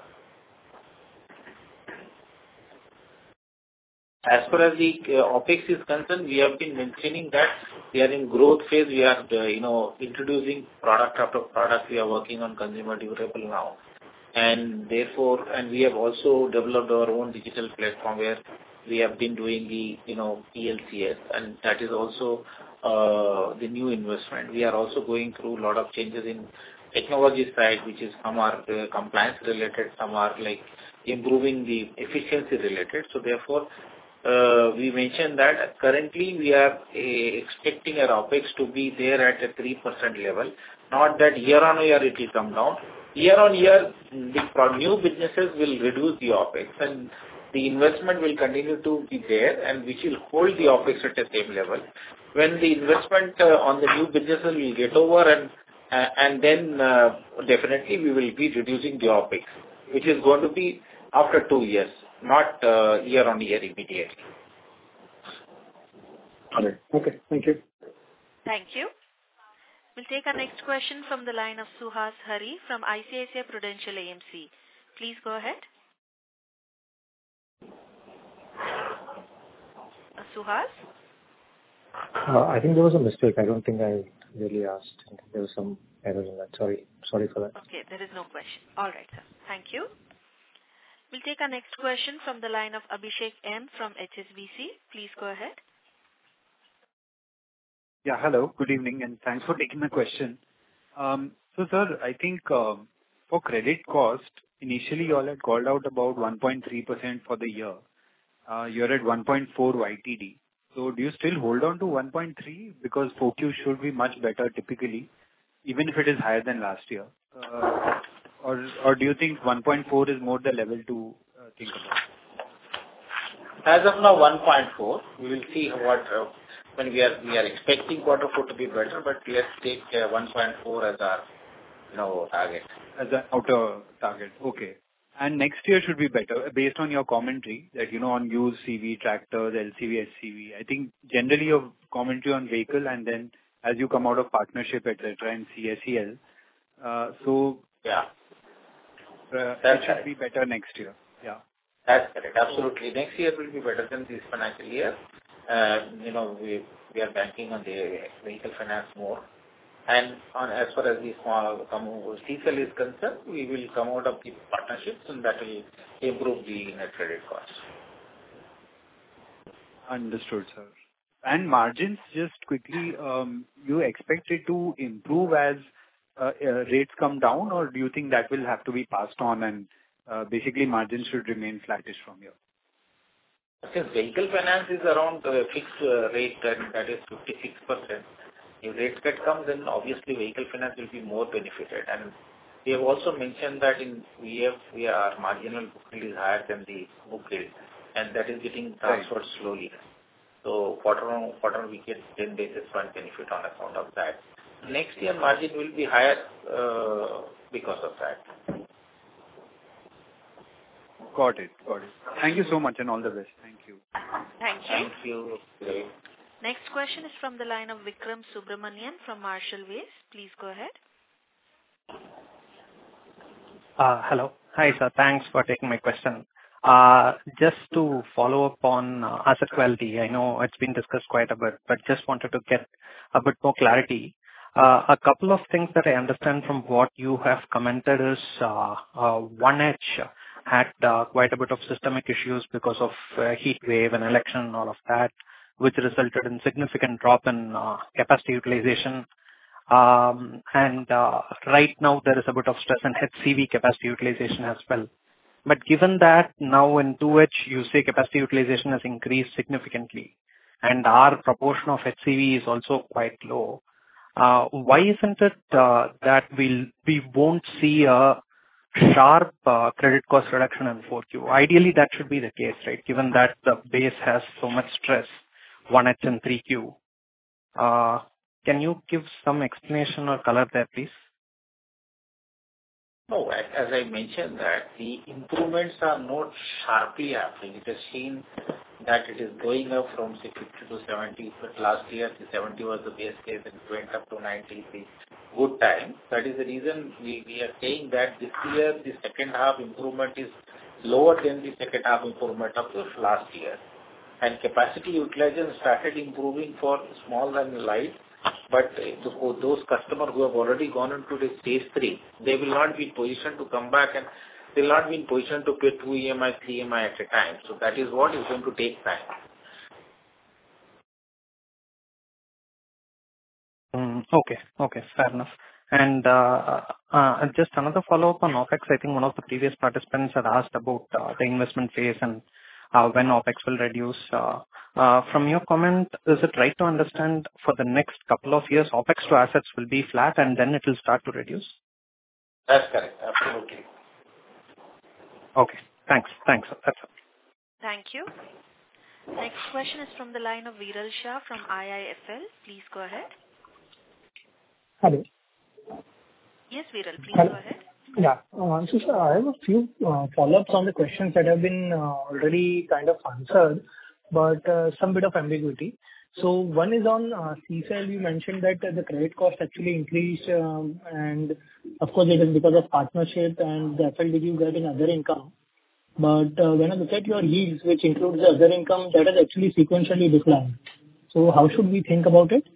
As far as the uh, OpEx is concerned, we have been mentioning that we are in growth phase. We are, uh, you know, introducing product after product. We are working on consumer durable now. And therefore, and we have also developed our own digital platform where we have been doing the, you know, P L C S, and that is also uh, the new investment. We are also going through a lot of changes in technology side, which is some are uh, compliance related, some are like improving the efficiency related. So therefore, Uh, we mentioned that currently we are uh, expecting our OpEx to be there at a three percent level. Not that year on year it will come down. Year on year, the new businesses will reduce the OpEx, and the investment will continue to be there, and which will hold the OpEx at the same level. When the investment uh, on the new businesses will get over, and uh, and then uh, definitely we will be reducing the OpEx, which is going to be after two years. Not uh, year on year immediately. All right. Okay. Thank you. Thank you. We'll take our next question from the line of Suhas Hari from I C I C I Prudential A M C. Please go ahead. Uh, Suhas? Uh, I think there was a mistake. I don't think I really asked. There was some error in that. Sorry. Sorry for that. Okay, there is no question. All right, sir. Thank you. We'll take our next question from the line of Abhishek M from H S B C. Please go ahead. Yeah, hello. Good evening, and thanks for taking my question. Um, so, sir, I think um, for credit cost, initially you all had called out about one point three percent for the year. Uh, you're at one point four Y T D. So, do you still hold on to one point three? Because four Q should be much better typically, even if it is higher than last year. Uh, Or or do you think one point four is more the level to uh, think about? As of now, one point four. We will see what uh, when we are we are expecting quarter four to be better, but let's take uh, one point four as our, you know, target. As an outer target. Okay. And next year should be better based on your commentary that, you know, on used C V, tractors, L C V, S C V. I think generally your commentary on vehicle, and then as you come out of partnership, et cetera, and C S E L. Uh, so yeah. Uh, it should be better next year. Yeah. That's correct. Absolutely. Next year will be better than this financial year. Uh, you know, we we are banking on the vehicle finance more. And on as far as the small C S E L is concerned, we will come out of the partnerships, and that will improve the net credit cost. Understood, sir. And margins, just quickly, um, you expect it to improve as Uh, uh, rates come down, or do you think that will have to be passed on and uh, basically margins should remain flattish from here? Since vehicle finance is around uh, fixed uh, rate, and that is fifty-six percent, if rate cut comes, then obviously vehicle finance will be more benefited. And we have also mentioned that in V F, we are marginal book yield is higher than the book yield, and that is getting transferred right. slowly. So quarter on quarter we get ten basis point benefit on account of that. Next year margin will be higher uh, because of that. Got it. Got it. Thank you so much, and all the best. Thank you. Thank you. Thank you. Next question is from the line of Vikram Subramanian from Marshall Wace. Please go ahead. Uh, hello. Hi, sir. Thanks for taking my question. Uh, just to follow up on uh, asset quality, I know it's been discussed quite a bit, but just wanted to get a bit more clarity. Uh, a couple of things that I understand from what you have commented is uh, uh, one H had uh, quite a bit of systemic issues because of uh, heat wave and election and all of that. which resulted in significant drop in uh, capacity utilization. Um, and uh, right now there is a bit of stress in H C V capacity utilization as well. But given that now in two H you say capacity utilization has increased significantly and our proportion of H C V is also quite low, uh, why isn't it uh, that we'll, we won't see a sharp uh, credit cost reduction in four Q? Ideally that should be the case, right? Given that the base has so much stress, one H and three Q. Uh, Can you give some explanation or color there, please? No, as I mentioned that the improvements are not sharply happening. It has seen that it is going up from say fifty to seventy, but last year the seventy was the base case and it went up to ninety, the good time. That is the reason we, we are saying that this year the second half improvement is lower than the second half improvement of the last year. And capacity utilization started improving for small and light. But for those customers who have already gone into the stage three, they will not be in position to come back and they will not be in position to pay two E M I, three E M I at a time. So that is what is going to take time. Mm, okay, okay, fair enough. And uh, uh, just another follow-up on OpEx. I think one of the previous participants had asked about uh, the investment phase and uh, when OpEx will reduce. Uh, uh, from your comment, is it right to understand for the next couple of years, OpEx to assets will be flat and then it will start to reduce? That's correct. Absolutely. Okay. Thanks. Thanks. That's all. Thank you. Next question is from the line of Viral Shah from I I F L. Please go ahead. Hello. Yes, Viral, please Hello. go ahead. Yeah. Uh, so, sir, I have a few uh, follow-ups on the questions that have been uh, already kind of answered, but uh, some bit of ambiguity. So, one is on uh, C S L. You mentioned that uh, the credit cost actually increased, um, and of course, it is because of partnership and the F L D G you get in other income. But uh, when I look at your yields, which includes the other income, that has actually sequentially declined. So, how should we think about it?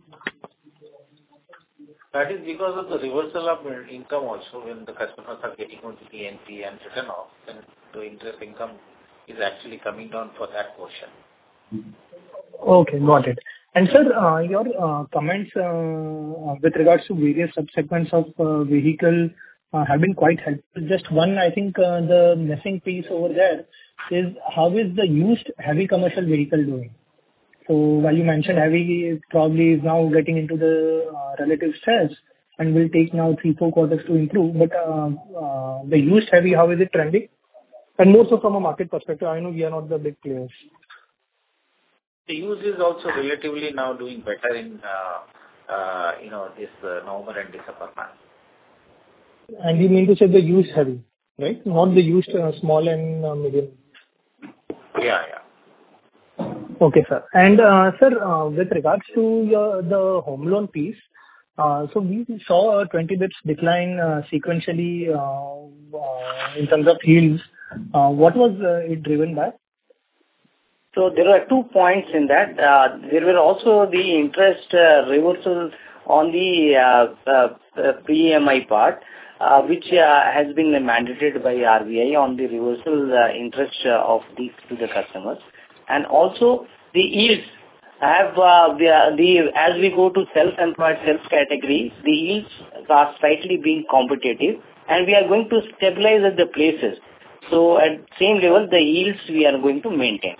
That is because of the reversal of income also when the customers are getting onto the N P A and written off, then the interest income is actually coming down for that portion. Okay, got it. And sir, uh, your uh, comments uh, with regards to various subsegments of uh, vehicle uh, have been quite helpful. Just one, I think uh, the missing piece over there is how is the used heavy commercial vehicle doing? So while you mentioned heavy probably is now getting into the uh, relative stress and will take now three, four quarters to improve, but uh, uh, the used heavy, how is it trending? And more so from a market perspective, I know we are not the big players. The used is also relatively now doing better in uh, uh, you know this uh, November and December month. And you mean to say the used heavy, right? Not the used uh, small and uh, medium. Yeah, yeah. Okay, sir. And uh, sir, uh, with regards to your, the home loan piece, uh, so we saw a twenty basis points decline uh, sequentially uh, uh, in terms of yields. Uh, what was uh, it driven by? So there are two points in that. Uh, there were also the interest uh, reversal on the uh, uh, pre-E M I part, uh, which uh, has been mandated by R B I on the reversal uh, interest uh, of these to the customers. And also the yields have uh, the, the as we go to self-employed sales category, the yields are slightly being competitive, and we are going to stabilize at the places. So at same level, the yields we are going to maintain.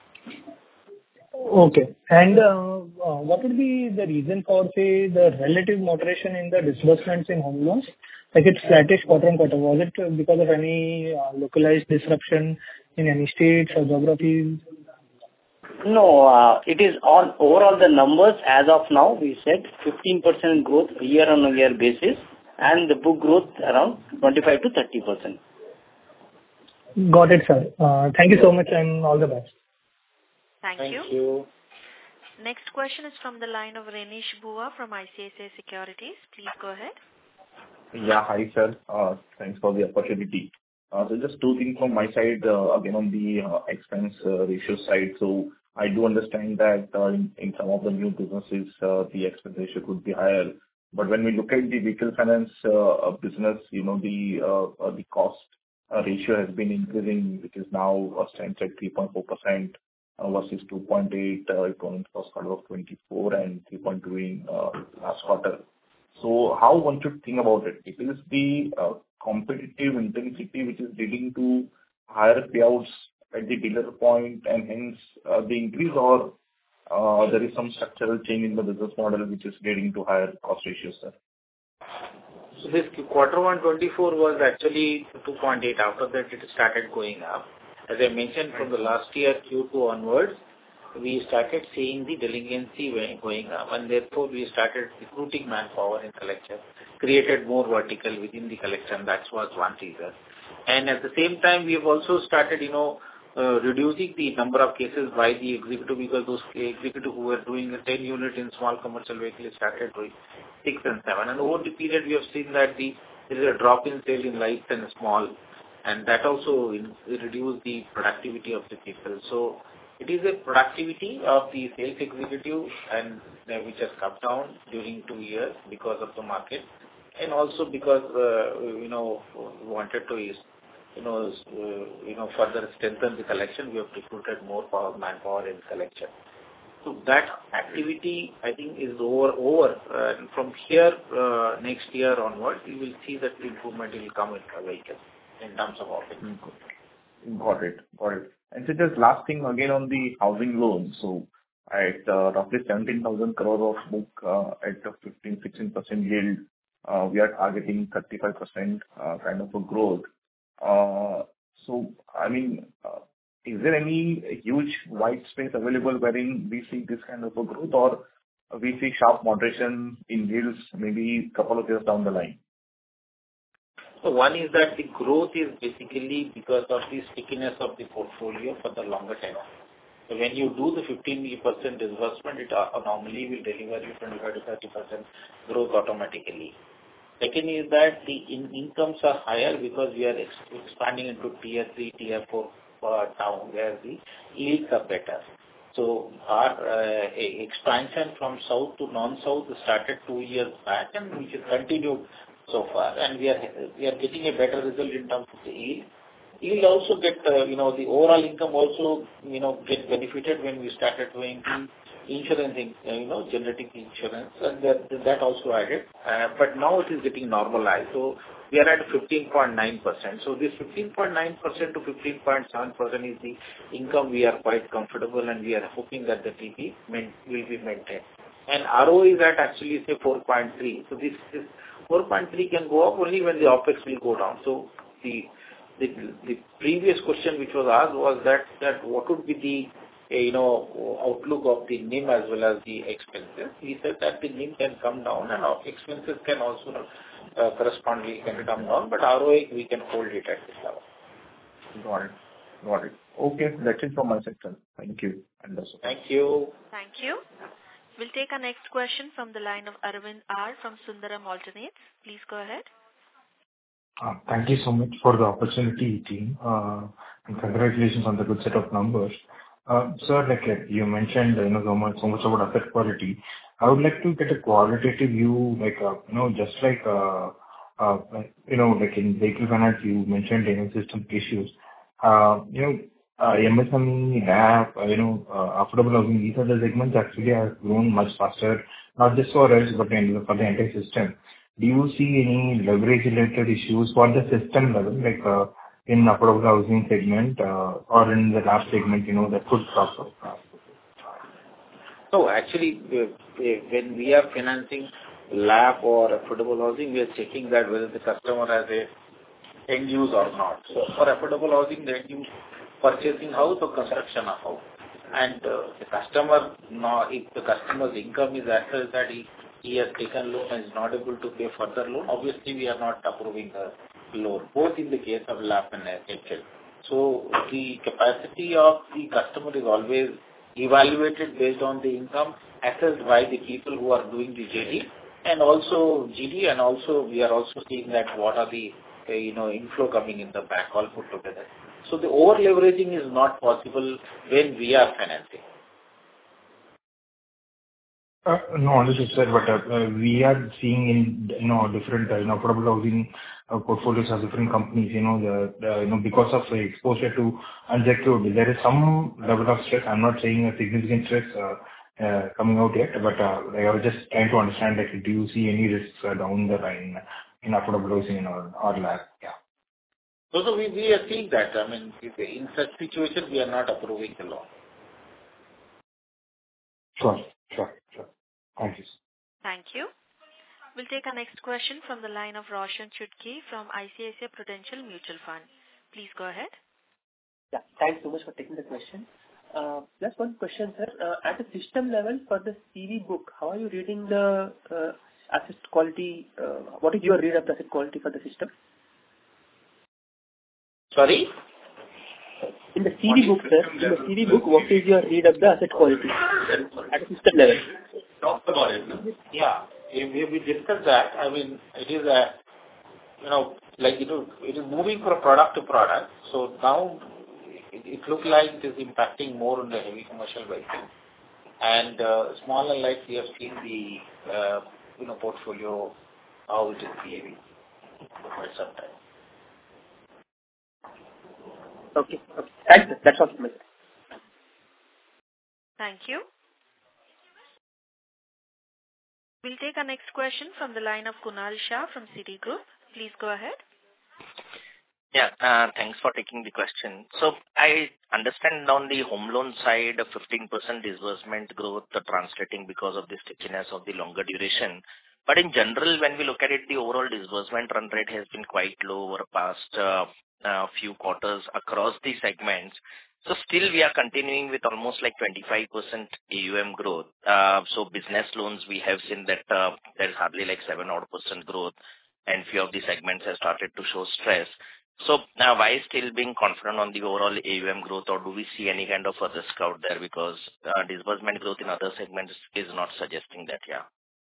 Okay. And uh, uh, what would be the reason for, say, the relative moderation in the disbursements in home loans? Like it's flattish quarter on quarter. Was it because of any uh, localized disruption in any states or geographies? No, uh, it is on overall the numbers as of now. We said fifteen percent growth year on a year basis, and the book growth around twenty-five to thirty percent. Got it, sir. Uh, thank you so much, and all the best. Thank, Thank you. you. Next question is from the line of Renish Bhuva from I C I C I Securities. Please go ahead. Yeah, hi, sir. Uh, Thanks for the opportunity. Uh, So just two things from my side, uh, again, on the uh, expense uh, ratio side. So I do understand that uh, in in some of the new businesses, uh, the expense ratio could be higher. But when we look at the vehicle finance uh, uh, business, you know, the uh, uh, the cost uh, ratio has been increasing, which is now uh, stands at three point four percent. uh, versus two point eight uh, in first quarter of twenty-four and three point two in uh, last quarter. So how one should think about it? It is the uh, competitive intensity which is leading to higher payouts at the dealer point and hence uh, the increase, or uh, there is some structural change in the business model which is leading to higher cost ratios, sir? So this quarter one twenty-four was actually two point eight. After that, it started going up. As I mentioned, from the last year Q two onwards, we started seeing the delinquency going up, and therefore we started recruiting manpower in collection, created more vertical within the collection. That was one reason. And at the same time, we have also started, you know, uh, reducing the number of cases by the executive, because those executives who were doing a ten unit in small commercial vehicles started doing six and seven. And over the period, we have seen that the there is a drop in sale in light and small, and that also in, reduced the productivity of the people. So it is a productivity of the sales executive, and uh, which has come down during two years because of the market, and also because uh, you know we wanted to you know uh, you know further strengthen the collection. We have recruited more power, manpower in collection. So that activity, I think, is over. Over uh, from here uh, next year onward, we will see that the improvement will come in the vehicle in terms of offering. Got it. Got it. And so just last thing again on the housing loan. So at uh, roughly seventeen thousand crore of book uh, at a fifteen to sixteen percent yield, uh, we are targeting thirty-five percent uh, kind of a growth. Uh, so, I mean, uh, is there any huge white space available wherein we see this kind of a growth, or we see sharp moderation in yields maybe a couple of years down the line? So one is that the growth is basically because of the stickiness of the portfolio for the longer tenure. So when you do the fifteen percent disbursement, it uh, normally will deliver you twenty-five to thirty percent growth automatically. Second is that the in- incomes are higher because we are ex- expanding into tier three, tier four uh, town where the yields are better. So our uh, expansion from south to non-south started two years back, and which has continued so far, and we are we are getting a better result in terms of the yield. Yield also get uh, you know the overall income also you know get benefited when we started doing the insurance, uh, you know generating insurance, and that that also added. Uh, but now it is getting normalized. So we are at fifteen point nine percent. So this fifteen point nine percent to fifteen point seven percent is the income we are quite comfortable, and we are hoping that the T P main, will be maintained. And R O is at actually say four point three. So this is four point three can go up only when the OpEx will go down. So the the, the previous question which was asked was that, that what would be the uh, you know outlook of the N I M as well as the expenses. We said that the N I M can come down and our expenses can also uh, correspondingly can come down, but R O A we can hold it at this level. Got it. Got it. Okay, that's it from my section. Thank you. Understood. Thank you. Thank you. We'll take our next question from the line of Arvind R. from Sundaram Alternates. Please go ahead. Uh, thank you so much for the opportunity, team, uh, and congratulations on the good set of numbers. Uh, sir, like uh, you mentioned, you know, so much, so much about asset quality. I would like to get a qualitative view, like, uh, you know, just like, uh, uh, you know, like in vehicle finance, you mentioned, you know, system issues. Uh, you know, Uh, M S M E, L A P, uh, you know, uh, affordable housing, these are the segments actually have grown much faster, not just for us, but in, for the entire system. Do you see any leverage-related issues for the system level, like uh, in affordable housing segment uh, or in the L A P segment, you know, that could crop up? No, actually, uh, when we are financing L A P or affordable housing, we are checking that whether the customer has a end use or not. So for affordable housing, the end use purchasing house or construction of house, and uh, the customer, no, if the customer's income is as such that he, he has taken loan and is not able to pay further loan, obviously we are not approving the loan, both in the case of L A P and H L. So the capacity of the customer is always evaluated based on the income assessed by the people who are doing the J D and also G D, and also we are also seeing that what are the uh, you know inflow coming in the bank all put together. So the over leveraging is not possible when we are financing. Uh, no, this is said, but uh, uh, we are seeing in you know different uh, you know affordable housing uh, portfolios of different companies, you know, the, the, you know, because of the exposure to unsecured, there is some level of stress. I'm not saying a significant stress uh, uh, coming out yet, but uh, I was just trying to understand, like, do you see any risks uh, down the line in affordable housing in our, our lab? Yeah. So, so we, we are seeing that. I mean, in such situations, we are not approving the loan. Sure, sure, sure. Thank you. Thank you. We'll take our next question from the line of Roshan Chutki from I C I C I Prudential Mutual Fund. Please go ahead. Yeah, thanks so much for taking the question. Uh, just one question, sir. Uh, at a system level for the C V book, how are you reading the uh, asset quality? Uh, what is your read of the asset quality for the system? Sorry? In the C V book, sir, in the C V book, what is your read of the asset quality at a system level? Talk about it. Yeah, if we discuss that, I mean, it is a, you know, like, you know, it is moving from product to product. So now it, it looks like it is impacting more on the heavy commercial vehicle. And uh, small and light, we have seen the, uh, you know, portfolio, how it is behaving for quite some time. Okay, okay. Thanks, that's all from me. Thank you. We'll take our next question from the line of Kunal Shah from Citigroup. Please go ahead. Yeah, uh, thanks for taking the question. So I understand on the home loan side, a fifteen percent disbursement growth uh, translating because of the stickiness of the longer duration. But in general, when we look at it, the overall disbursement run rate has been quite low over the past uh, uh, few quarters across the segments. So still we are continuing with almost like twenty-five percent A U M growth. Uh, so business loans, we have seen that uh, there's hardly like seven odd percent growth, and few of the segments have started to show stress. So uh, why still being confident on the overall A U M growth, or do we see any kind of a risk out there, because uh, disbursement growth in other segments is not suggesting that? Yeah.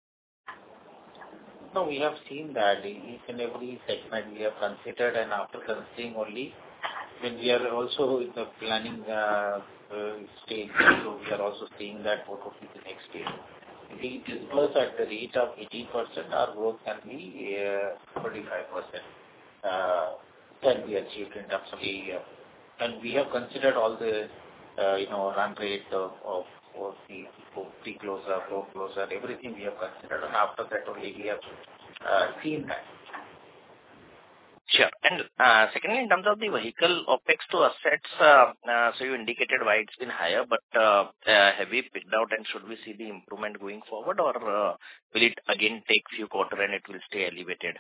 No, we have seen that in each and every segment we have considered, and after considering only, when we are also in the planning uh, uh, stage, so we are also seeing that what would be the next stage. If we disburse at the rate of eighteen percent, our growth can be uh, forty-five percent. Uh, can be achieved in terms of the, uh, and we have considered all the, uh, you know, run rate of, of, of the pre-closer, flow-closer, everything we have considered, and after that only we have uh, seen that. Sure. And uh, secondly, in terms of the vehicle OPEX to assets, uh, uh, so you indicated why it's been higher, but uh, uh, have we picked out, and should we see the improvement going forward, or uh, will it again take few quarters and it will stay elevated?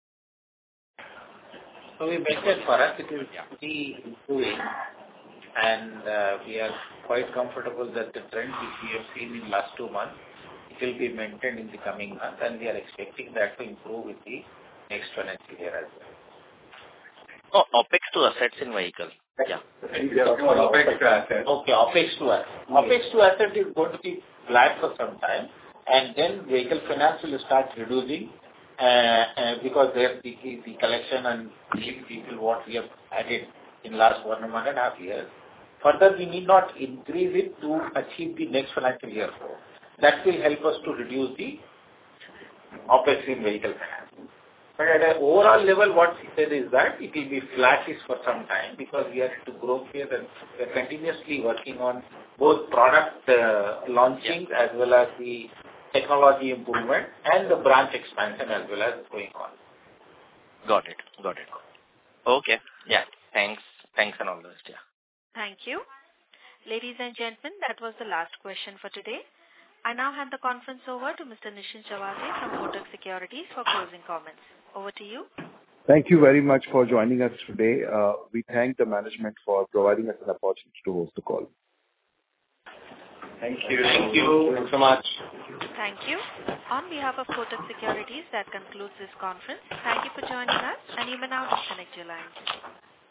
So we mentioned for us it will be improving, and uh, we are quite comfortable that the trend which we have seen in last two months, it will be maintained in the coming month, and we are expecting that to improve with the next financial year as well. Oh, OPEX to assets in vehicle. Yeah. OPEX to asset. Okay, OPEX to asset. OPEX to asset is going to be flat for some time, and then vehicle finance will start reducing uh, uh, because there the, the collection and people what we have added in last one and one and a half years. Further, we need not increase it to achieve the next financial year. That will help us to reduce the OPEX in vehicle finance. But at an overall level, what we said is that it will be flattish for some time, because we are into growth phase and we are continuously working on both product uh, launching as well as the technology improvement and the branch expansion as well as going on. Got it. Got it. Okay. Yeah. Thanks. Thanks and all the rest. Yeah. Thank you. Ladies and gentlemen, that was the last question for today. I now hand the conference over to Mister Nischint Chawathe from Kotak Securities for closing comments. Over to you. Thank you very much for joining us today. Uh, we thank the management for providing us an opportunity to host the call. Thank you. Thank you. Thanks so much. Thank you. On behalf of Kotak Securities, that concludes this conference. Thank you for joining us, and you may now disconnect your lines.